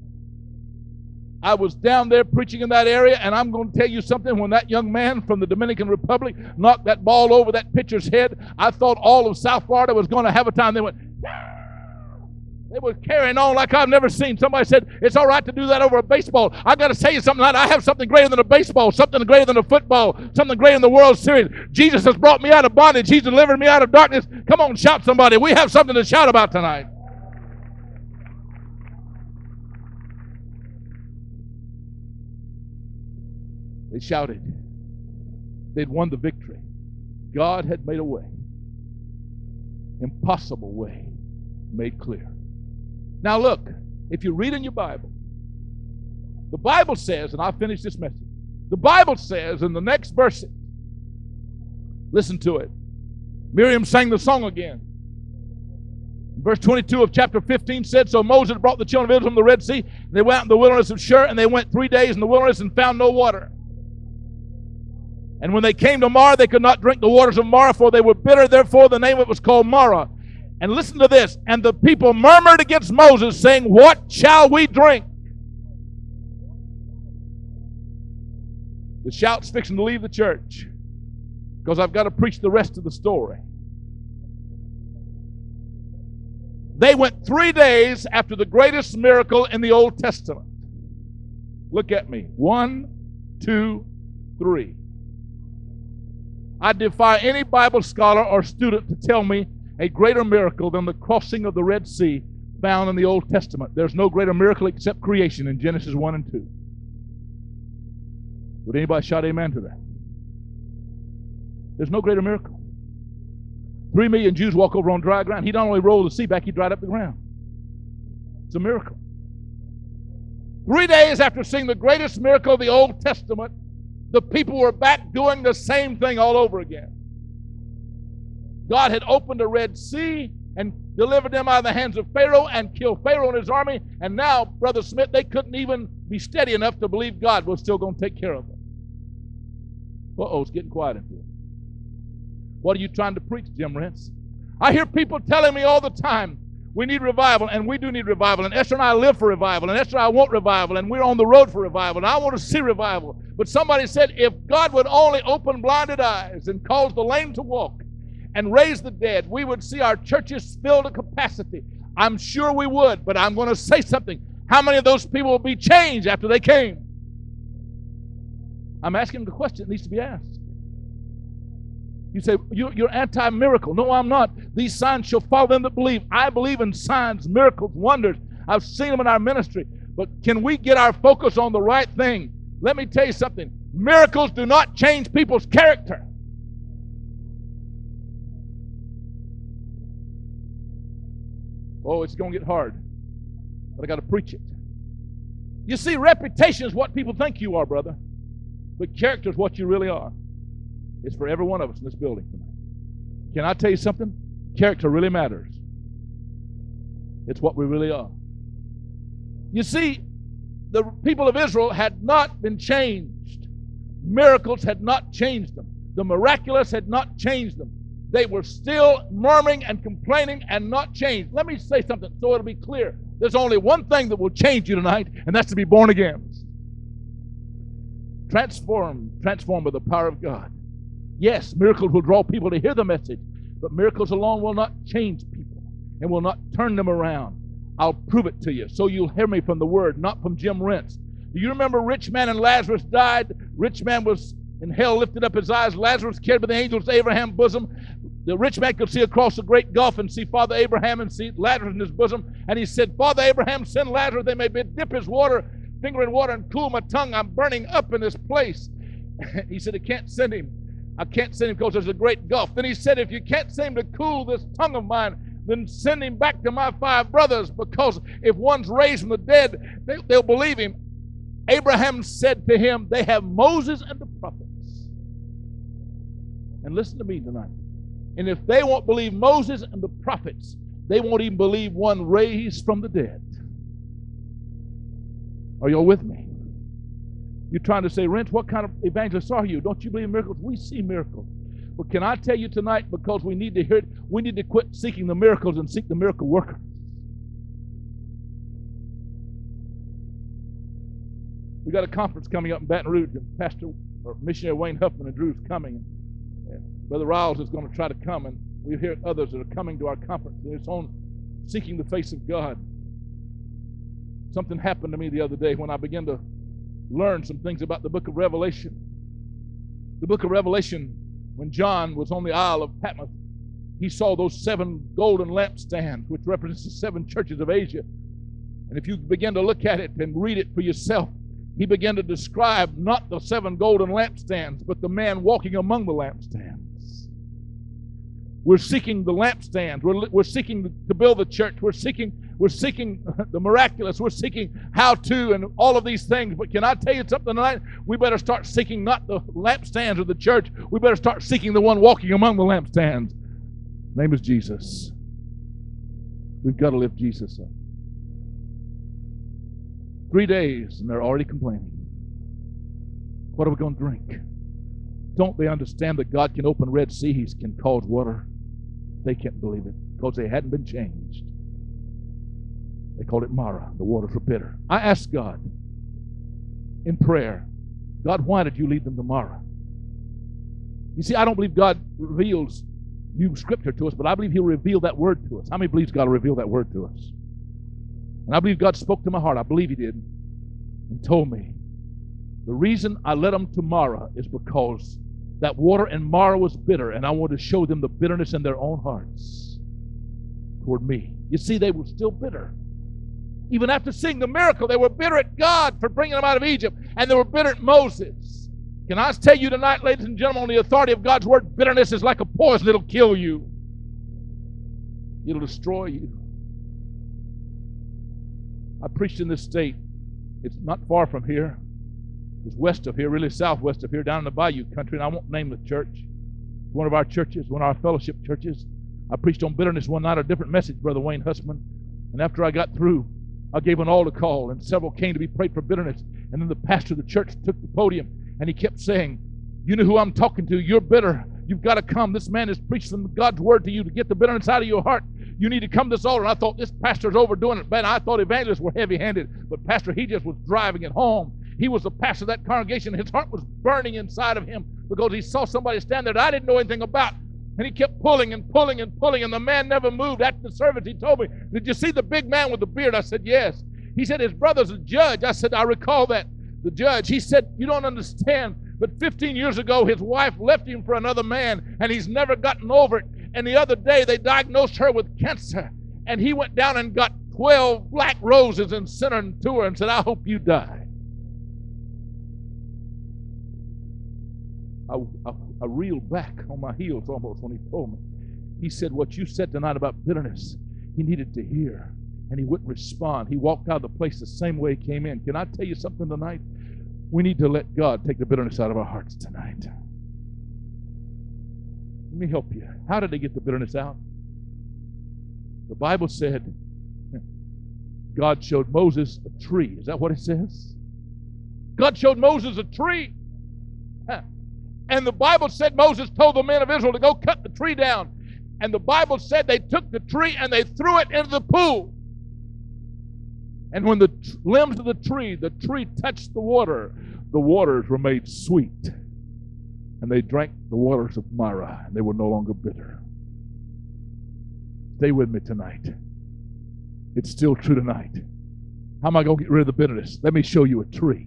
I was down there preaching in that area, and I'm going to tell you something. When that young man from the Dominican Republic knocked that ball over that pitcher's head, I thought all of South Florida was going to have a time. They went, they were carrying on like I've never seen. Somebody said, it's all right to do that over a baseball. I got to tell you something. I have something greater than a baseball, something greater than a football, something greater than the World Series. Jesus has brought me out of bondage. He's delivered me out of darkness. Come on, shout somebody. We have something to shout about tonight. They shouted. They'd won the victory. God had made a way. Impossible way made clear. Now look, if you read in your Bible, The Bible says, and I'll finish this message. The Bible says in the next verse, listen to it. Miriam sang the song again. Verse 22 of chapter 15 said, so Moses brought the children of Israel from the Red Sea. And they went out in the wilderness of Shur, and they went 3 days in the wilderness and found no water. And when they came to Marah, they could not drink the waters of Marah, for they were bitter. Therefore, the name of it was called Marah. And listen to this. And the people murmured against Moses, saying, what shall we drink? The shout's fixing to leave the church, because I've got to preach the rest of the story. They went 3 days after the greatest miracle in the Old Testament. Look at me. 1, 2, 3. I defy any Bible scholar or student to tell me a greater miracle than the crossing of the Red Sea found in the Old Testament. There's no greater miracle except creation in Genesis 1 and 2. Would anybody shout amen to that? There's no greater miracle. 3 million Jews walk over on dry ground. He not only rolled the sea back, he dried up the ground. It's a miracle. 3 days after seeing the greatest miracle of the Old Testament, the people were back doing the same thing all over again. God had opened the Red Sea and delivered them out of the hands of Pharaoh and killed Pharaoh and his army. And now, Brother Smith, they couldn't even be steady enough to believe God was still going to take care of them. Uh-oh, it's getting quiet in here. What are you trying to preach, Jim Rentz? I hear people telling me all the time, we need revival, and we do need revival, and Esther and I live for revival, and Esther and I want revival, and we're on the road for revival, and I want to see revival. But somebody said, if God would only open blinded eyes and cause the lame to walk and raise the dead, we would see our churches filled to capacity. I'm sure we would, but I'm going to say something. How many of those people will be changed after they came? I'm asking the question that needs to be asked. You say, you're anti-miracle. No, I'm not. These signs shall follow them that believe. I believe in signs, miracles, wonders. I've seen them in our ministry. But can we get our focus on the right thing? Let me tell you something. Miracles do not change people's character. Oh, it's going to get hard. But I got to preach it. You see, reputation is what people think you are, brother. But character is what you really are. It's for every one of us in this building tonight. Can I tell you something? Character really matters. It's what we really are. You see, the people of Israel had not been changed. Miracles had not changed them. The miraculous had not changed them. They were still murmuring and complaining and not changed. Let me say something so it'll be clear. There's only one thing that will change you tonight, and that's to be born again. Transformed by the power of God. Yes, miracles will draw people to hear the message, but miracles alone will not change people and will not turn them around. I'll prove it to you so you'll hear me from the Word, not from Jim Rentz. Do you remember rich man and Lazarus died? Rich man was in hell, lifted up his eyes. Lazarus carried by the angels to Abraham's bosom. The rich man could see across the great gulf and see Father Abraham and see Lazarus in his bosom. And he said, Father Abraham, send Lazarus, they may dip his finger in water and cool my tongue. I'm burning up in this place. He said, I can't send him because there's a great gulf. Then he said, if you can't send him to cool this tongue of mine, then send him back to my 5 brothers, because if one's raised from the dead, they'll believe him. Abraham said to him, they have Moses and the prophets. And listen to me tonight. And if they won't believe Moses and the prophets, they won't even believe one raised from the dead. Are y'all with me? You're trying to say, Rentz, what kind of evangelist are you? Don't you believe in miracles? We see miracles. But can I tell you tonight, because we need to hear it, we need to quit seeking the miracles and seek the miracle worker. We got a conference coming up in Baton Rouge, and Pastor or Missionary Wayne Huffman and Drew's coming. And Brother Riles is going to try to come, and we hear others that are coming to our conference. And it's on seeking the face of God. Something happened to me the other day when I began to learn some things about the book of Revelation. The book of Revelation, when John was on the Isle of Patmos, he saw those 7 golden lampstands, which represents the 7 churches of Asia. And if you begin to look at it and read it for yourself, he began to describe not the 7 golden lampstands, but the man walking among the lampstands. We're seeking the lampstands. We're seeking to build the church. We're seeking the miraculous. We're seeking how to and all of these things. But can I tell you something tonight? We better start seeking not the lampstands of the church. We better start seeking the one walking among the lampstands. His name is Jesus. We've got to lift Jesus up. 3 days and they're already complaining. What are we going to drink? Don't they understand that God can open Red Seas, can cause water? They can't believe it because they hadn't been changed. They called it Mara. The waters were bitter. I asked God in prayer, God, why did you lead them to Mara? You see, I don't believe God reveals new scripture to us, but I believe He'll reveal that word to us. How many believes God will reveal that word to us? And I believe God spoke to my heart. I believe He did and told me the reason I led them to Mara is because that water in Mara was bitter, and I wanted to show them the bitterness in their own hearts toward me. You see, they were still bitter. Even after seeing the miracle, they were bitter at God for bringing them out of Egypt, and they were bitter at Moses. Can I tell you tonight, ladies and gentlemen, on the authority of God's word, bitterness is like a poison. It'll kill you. It'll destroy you. I preached in this state. It's not far from here. It's west of here, really southwest of here, down in the Bayou country, and I won't name the church. It's one of our churches, one of our fellowship churches. I preached on bitterness one night, a different message, Brother Wayne Hussman. And after I got through, I gave an altar call, and several came to be prayed for bitterness. And then the pastor of the church took the podium, and he kept saying, you know who I'm talking to. You're bitter. You've got to come. This man is preaching God's word to you to get the bitterness out of your heart. You need to come to this altar. And I thought, this pastor's overdoing it. Man, I thought evangelists were heavy-handed. But pastor, he just was driving it home. He was the pastor of that congregation. His heart was burning inside of him because he saw somebody stand there that I didn't know anything about. And he kept pulling and pulling and pulling, and the man never moved. After the service, he told me, did you see the big man with the beard? I said, yes. He said, his brother's a judge. I said, I recall that. The judge. He said, you don't understand, but 15 years ago, his wife left him for another man, and he's never gotten over it. And the other day, they diagnosed her with cancer, and he went down and got 12 black roses and sent them to her and said, I hope you die. I reeled back on my heels almost when he told me. He said, what you said tonight about bitterness, he needed to hear, and he wouldn't respond. He walked out of the place the same way he came in. Can I tell you something tonight? We need to let God take the bitterness out of our hearts tonight. Let me help you. How did they get the bitterness out? The Bible said God showed Moses a tree. Is that what it says? God showed Moses a tree. And the Bible said Moses told the men of Israel to go cut the tree down. And the Bible said they took the tree and they threw it into the pool. And when the limbs of the tree touched the waters were made sweet. And they drank the waters of Mara, and they were no longer bitter. Stay with me tonight. It's still true tonight. How am I going to get rid of the bitterness? Let me show you a tree.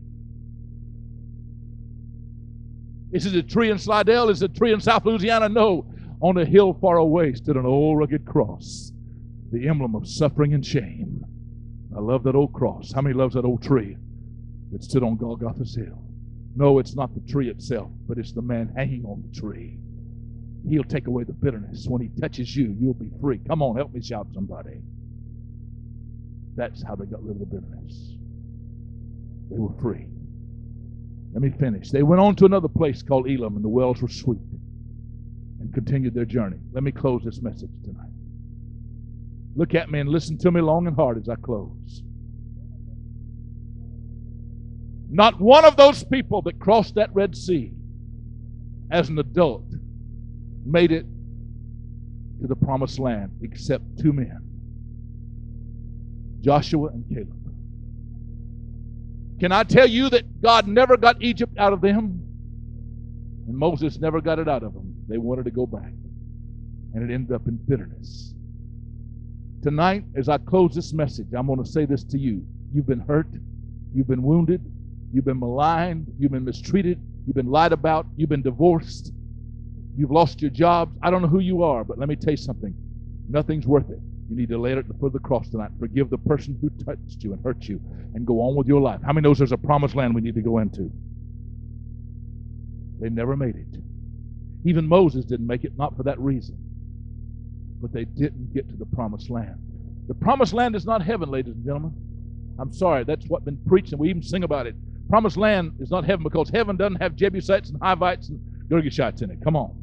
Is it a tree in Slidell? Is it a tree in South Louisiana? No. On a hill far away stood an old rugged cross, the emblem of suffering and shame. I love that old cross. How many loves that old tree that stood on Golgotha's hill? No, it's not the tree itself, but it's the man hanging on the tree. He'll take away the bitterness. When he touches you, you'll be free. Come on, help me shout somebody. That's how they got rid of the bitterness. They were free. Let me finish. They went on to another place called Elim, and the wells were sweet, and continued their journey. Let me close this message tonight. Look at me and listen to me long and hard as I close. Not one of those people that crossed that Red Sea as an adult made it to the promised land except two men, Joshua and Caleb. Can I tell you that God never got Egypt out of them? And Moses never got it out of them. They wanted to go back. And it ended up in bitterness. Tonight, as I close this message, I'm going to say this to you. You've been hurt. You've been wounded. You've been maligned. You've been mistreated. You've been lied about. You've been divorced. You've lost your jobs. I don't know who you are, but let me tell you something. Nothing's worth it. You need to lay it at the foot of the cross tonight. Forgive the person who touched you and hurt you and go on with your life. How many knows there's a promised land we need to go into? They never made it. Even Moses didn't make it, not for that reason. but they didn't get to the promised land. The promised land is not heaven, ladies and gentlemen. I'm sorry, that's what's been preached, and we even sing about it. Promised land is not heaven because heaven doesn't have Jebusites and Hivites and Girgashites in it. Come on.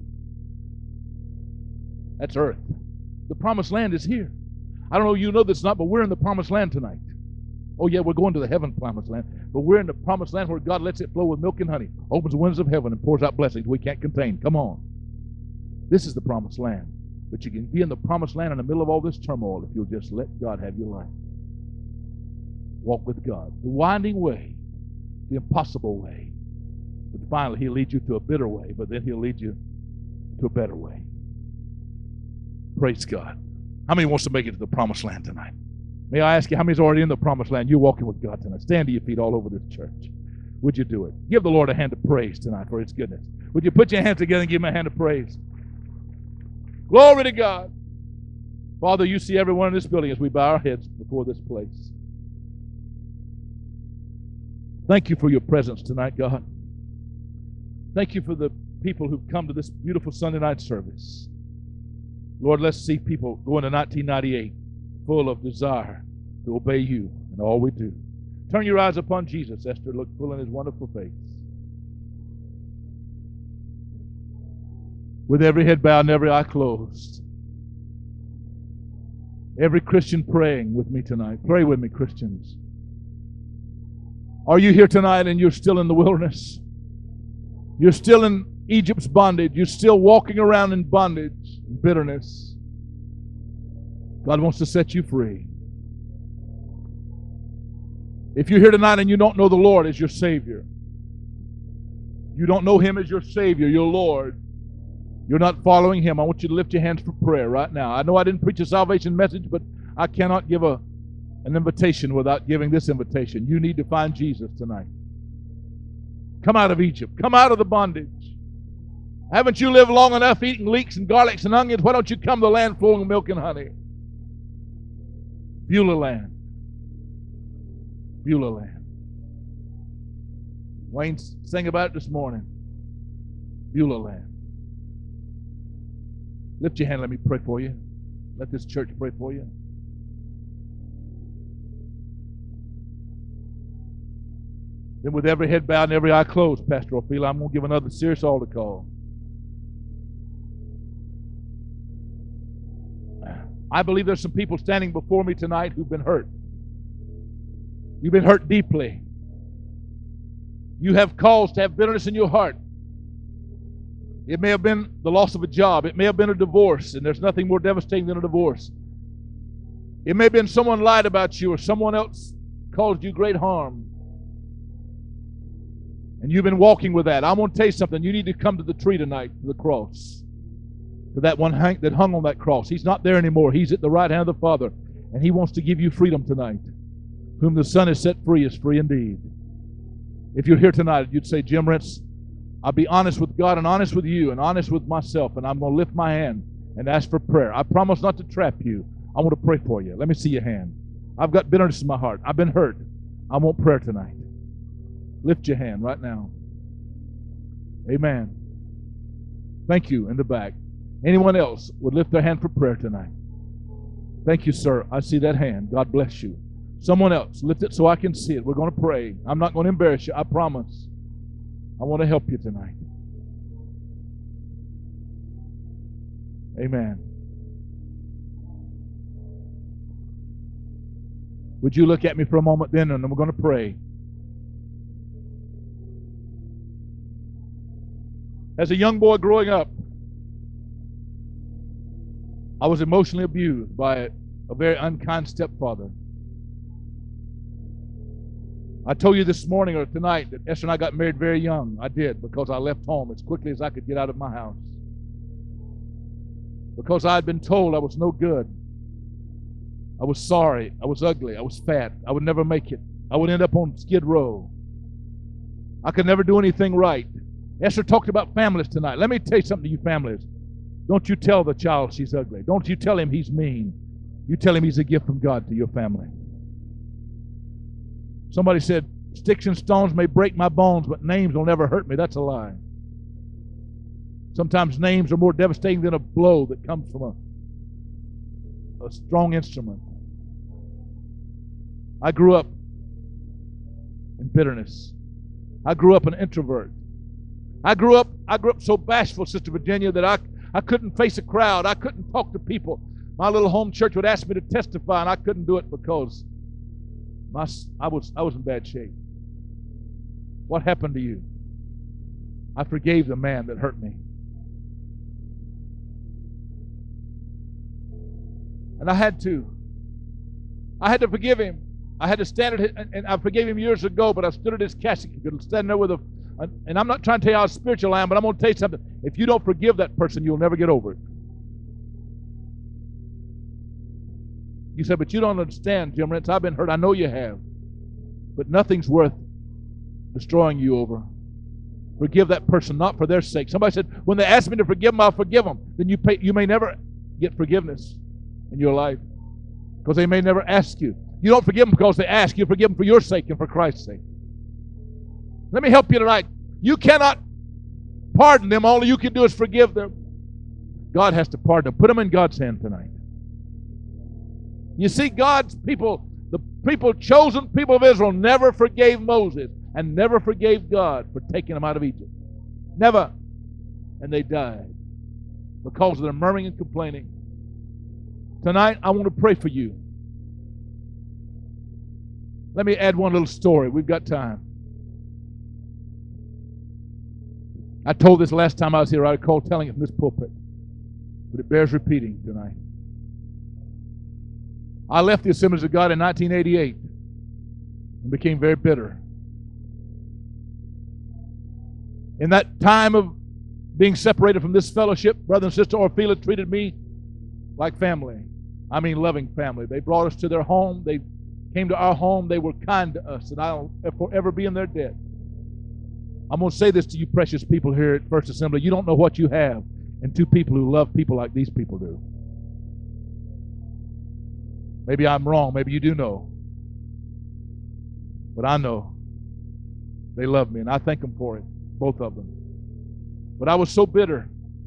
That's earth. The promised land is here. I don't know if you know this or not, but we're in the promised land tonight. Oh, yeah, we're going to the heaven promised land. But we're in the promised land where God lets it flow with milk and honey, opens the windows of heaven, and pours out blessings we can't contain. Come on. This is the promised land. But you can be in the promised land in the middle of all this turmoil if you'll just let God have your life. Walk with God. The winding way, the impossible way. But finally, He'll lead you to a bitter way, but then He'll lead you to a better way. Praise God. How many wants to make it to the promised land tonight? May I ask you, how many's already in the promised land? You're walking with God tonight. Stand to your feet all over this church. Would you do it? Give the Lord a hand of praise tonight for His goodness. Would you put your hands together and give Him a hand of praise? Glory to God. Father, you see everyone in this building as we bow our heads before this place. Thank you for your presence tonight, God. Thank you for the people who've come to this beautiful Sunday night service. Lord, let's see people go into 1998 full of desire to obey you in all we do. Turn your eyes upon Jesus, Esther. Look full in His wonderful face. With every head bowed and every eye closed. Every Christian praying with me tonight. Pray with me, Christians. Are you here tonight and you're still in the wilderness? You're still in Egypt's bondage. You're still walking around in bondage and bitterness. God wants to set you free. If you're here tonight and you don't know the Lord as your Savior, you don't know Him as your Savior, your Lord, you're not following Him, I want you to lift your hands for prayer right now. I know I didn't preach a salvation message, but I cannot give an invitation without giving this invitation. You need to find Jesus tonight. Come out of Egypt. Come out of the bondage. Haven't you lived long enough eating leeks and garlics and onions? Why don't you come to the land flowing with milk and honey? Beulah land. Beulah land. Wayne sang about it this morning. Beulah land. Lift your hand, let me pray for you. Let this church pray for you. Then with every head bowed and every eye closed, Pastor Ophelia, I'm going to give another serious altar call. I believe there's some people standing before me tonight who've been hurt. You've been hurt deeply. You have cause to have bitterness in your heart. It may have been the loss of a job. It may have been a divorce, and there's nothing more devastating than a divorce. It may have been someone lied about you or someone else caused you great harm. And you've been walking with that. I'm going to tell you something. You need to come to the tree tonight, to the cross. To that one that hung on that cross. He's not there anymore. He's at the right hand of the Father. And He wants to give you freedom tonight. Whom the Son has set free is free indeed. If you're here tonight, you'd say, Jim Rentz, I'll be honest with God and honest with you and honest with myself, and I'm going to lift my hand and ask for prayer. I promise not to trap you. I want to pray for you. Let me see your hand. I've got bitterness in my heart. I've been hurt. I want prayer tonight. Lift your hand right now. Amen. Thank you in the back. Anyone else would lift their hand for prayer tonight? Thank you, sir. I see that hand. God bless you. Someone else, lift it so I can see it. We're going to pray. I'm not going to embarrass you. I promise. I want to help you tonight. Amen. Would you look at me for a moment then, and then we're going to pray. As a young boy growing up, I was emotionally abused by a very unkind stepfather. I told you this morning or tonight that Esther and I got married very young. I did, because I left home as quickly as I could get out of my house. Because I had been told I was no good. I was sorry. I was ugly. I was fat. I would never make it. I would end up on Skid Row. I could never do anything right. Esther talked about families tonight. Let me tell you something to you families. Don't you tell the child she's ugly. Don't you tell him he's mean. You tell him he's a gift from God to your family. Somebody said, sticks and stones may break my bones, but names will never hurt me. That's a lie. Sometimes names are more devastating than a blow that comes from a strong instrument. I grew up in bitterness. I grew up an introvert. I grew up so bashful, Sister Virginia, that I couldn't face a crowd. I couldn't talk to people. My little home church would ask me to testify, and I couldn't do it because I was in bad shape. What happened to you? I forgave the man that hurt me. And I had to forgive him. I had to stand at his, and I forgave him years ago, but I stood at his casket, standing there with and I'm not trying to tell you how spiritual I am, but I'm going to tell you something. If you don't forgive that person, you'll never get over it. You said, but you don't understand, Jim Rentz. I've been hurt. I know you have. But nothing's worth destroying you over. Forgive that person, not for their sake. Somebody said, when they ask me to forgive them, I'll forgive them. Then you may never get forgiveness in your life because they may never ask you. You don't forgive them because they ask. You forgive them for your sake and for Christ's sake. Let me help you tonight. You cannot pardon them. All you can do is forgive them. God has to pardon them. Put them in God's hand tonight. You see, God's people, the people, chosen people of Israel, never forgave Moses and never forgave God for taking them out of Egypt. Never. And they died because of their murmuring and complaining. Tonight, I want to pray for you. Let me add one little story. We've got time. I told this last time I was here. I recall telling it from this pulpit. But it bears repeating tonight. I left the Assemblies of God in 1988 and became very bitter. In that time of being separated from this fellowship, Brother and Sister Orfila treated me like family. I mean loving family. They brought us to their home. They came to our home. They were kind to us, and I'll forever be in their debt. I'm going to say this to you precious people here at First Assembly. You don't know what you have in two people who love people like these people do. Maybe I'm wrong. Maybe you do know. But I know they love me, and I thank them for it, both of them. But I was so bitter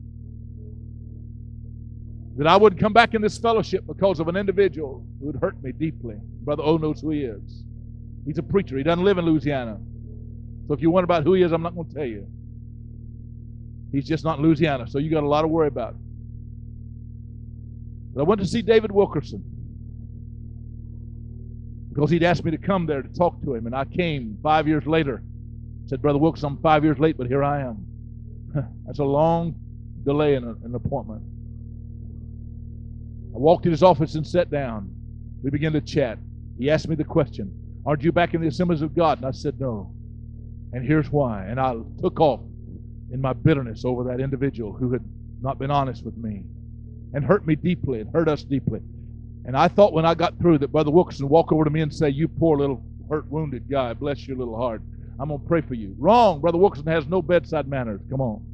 that I wouldn't come back in this fellowship because of an individual who had hurt me deeply. Brother O knows who he is. He's a preacher. He doesn't live in Louisiana. So if you wonder about who he is, I'm not going to tell you. He's just not in Louisiana, so you got a lot to worry about. But I went to see David Wilkerson because he'd asked me to come there to talk to him, and I came 5 years later. Said, Brother Wilkerson, I'm 5 years late, but here I am. That's a long delay in an appointment. I walked in his office and sat down. We began to chat. He asked me the question, aren't you back in the Assemblies of God? And I said, no. And here's why. And I took off in my bitterness over that individual who had not been honest with me and hurt me deeply and hurt us deeply. And I thought when I got through that Brother Wilkerson would walk over to me and say, you poor little hurt, wounded guy, bless your little heart. I'm going to pray for you. Wrong. Brother Wilkerson has no bedside manners. Come on.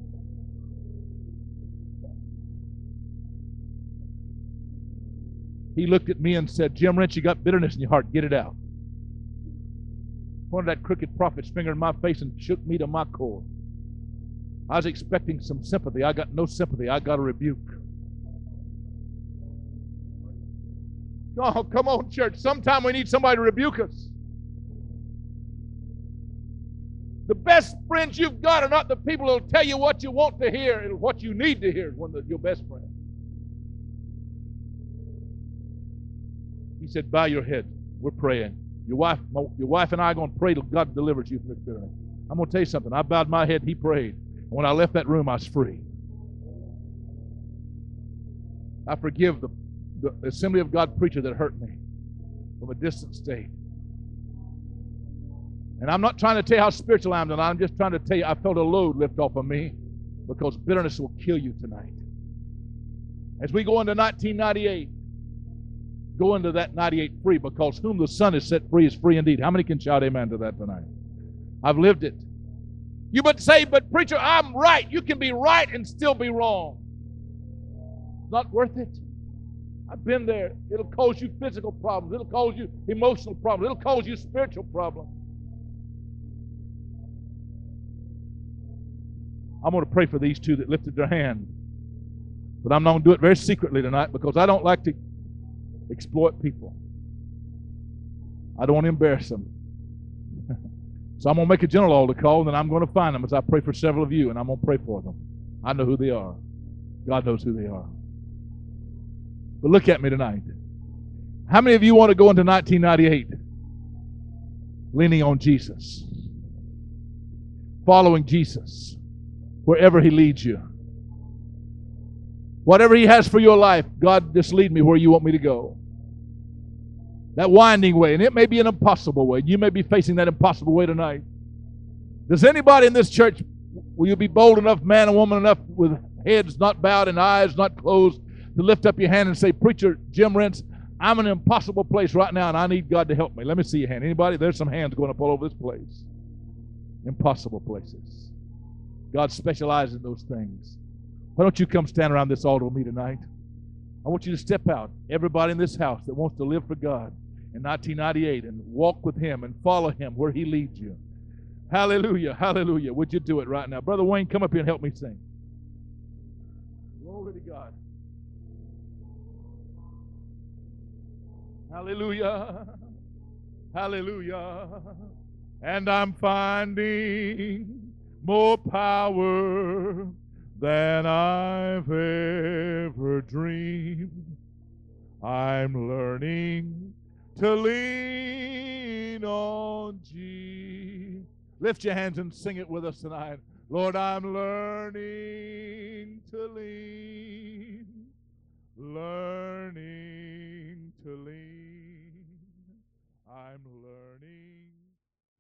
He looked at me and said, Jim Rentz, you got bitterness in your heart. Get it out. Pointed that crooked prophet's finger in my face and shook me to my core. I was expecting some sympathy. I got no sympathy. I got a rebuke. Oh, come on, church. Sometime we need somebody to rebuke us. The best friends you've got are not the people who will tell you what you want to hear and what you need to hear when your best friend. He said, bow your head. We're praying. Your wife and I are going to pray till God delivers you from this bitterness. I'm going to tell you something. I bowed my head. He prayed. And when I left that room, I was free. I forgive the Assembly of God preacher that hurt me from a distant state. And I'm not trying to tell you how spiritual I am tonight. I'm just trying to tell you I felt a load lift off of me because bitterness will kill you tonight. As we go into 1998, go into that 98 free, because whom the Son has set free is free indeed. How many can shout amen to that tonight? I've lived it. You but say, but preacher, I'm right. You can be right and still be wrong. It's not worth it. I've been there. It'll cause you physical problems. It'll cause you emotional problems. It'll cause you spiritual problems. I'm going to pray for these two that lifted their hand. But I'm not going to do it very secretly tonight because I don't like to exploit people. I don't want to embarrass them. So I'm going to make a general altar call, and then I'm going to find them as I pray for several of you, and I'm going to pray for them. I know who they are. God knows who they are. But look at me tonight. How many of you want to go into 1998 leaning on Jesus, following Jesus wherever He leads you? Whatever He has for your life, God, just lead me where you want me to go. That winding way, and it may be an impossible way. You may be facing that impossible way tonight. Does anybody in this church, will you be bold enough, man and woman enough, with heads not bowed and eyes not closed, to lift up your hand and say, Preacher Jim Rentz, I'm in an impossible place right now, and I need God to help me. Let me see your hand. Anybody? There's some hands going up all over this place. Impossible places. God specializes in those things. Why don't you come stand around this altar with me tonight? I want you to step out, everybody in this house that wants to live for God in 1998 and walk with Him and follow Him where He leads you. Hallelujah, hallelujah. Would you do it right now? Brother Wayne, come up here and help me sing. Glory to God. Hallelujah, hallelujah. And I'm finding more power than I've ever dreamed. I'm learning to lean on Jesus. Lift your hands and sing it with us tonight. Lord, I'm learning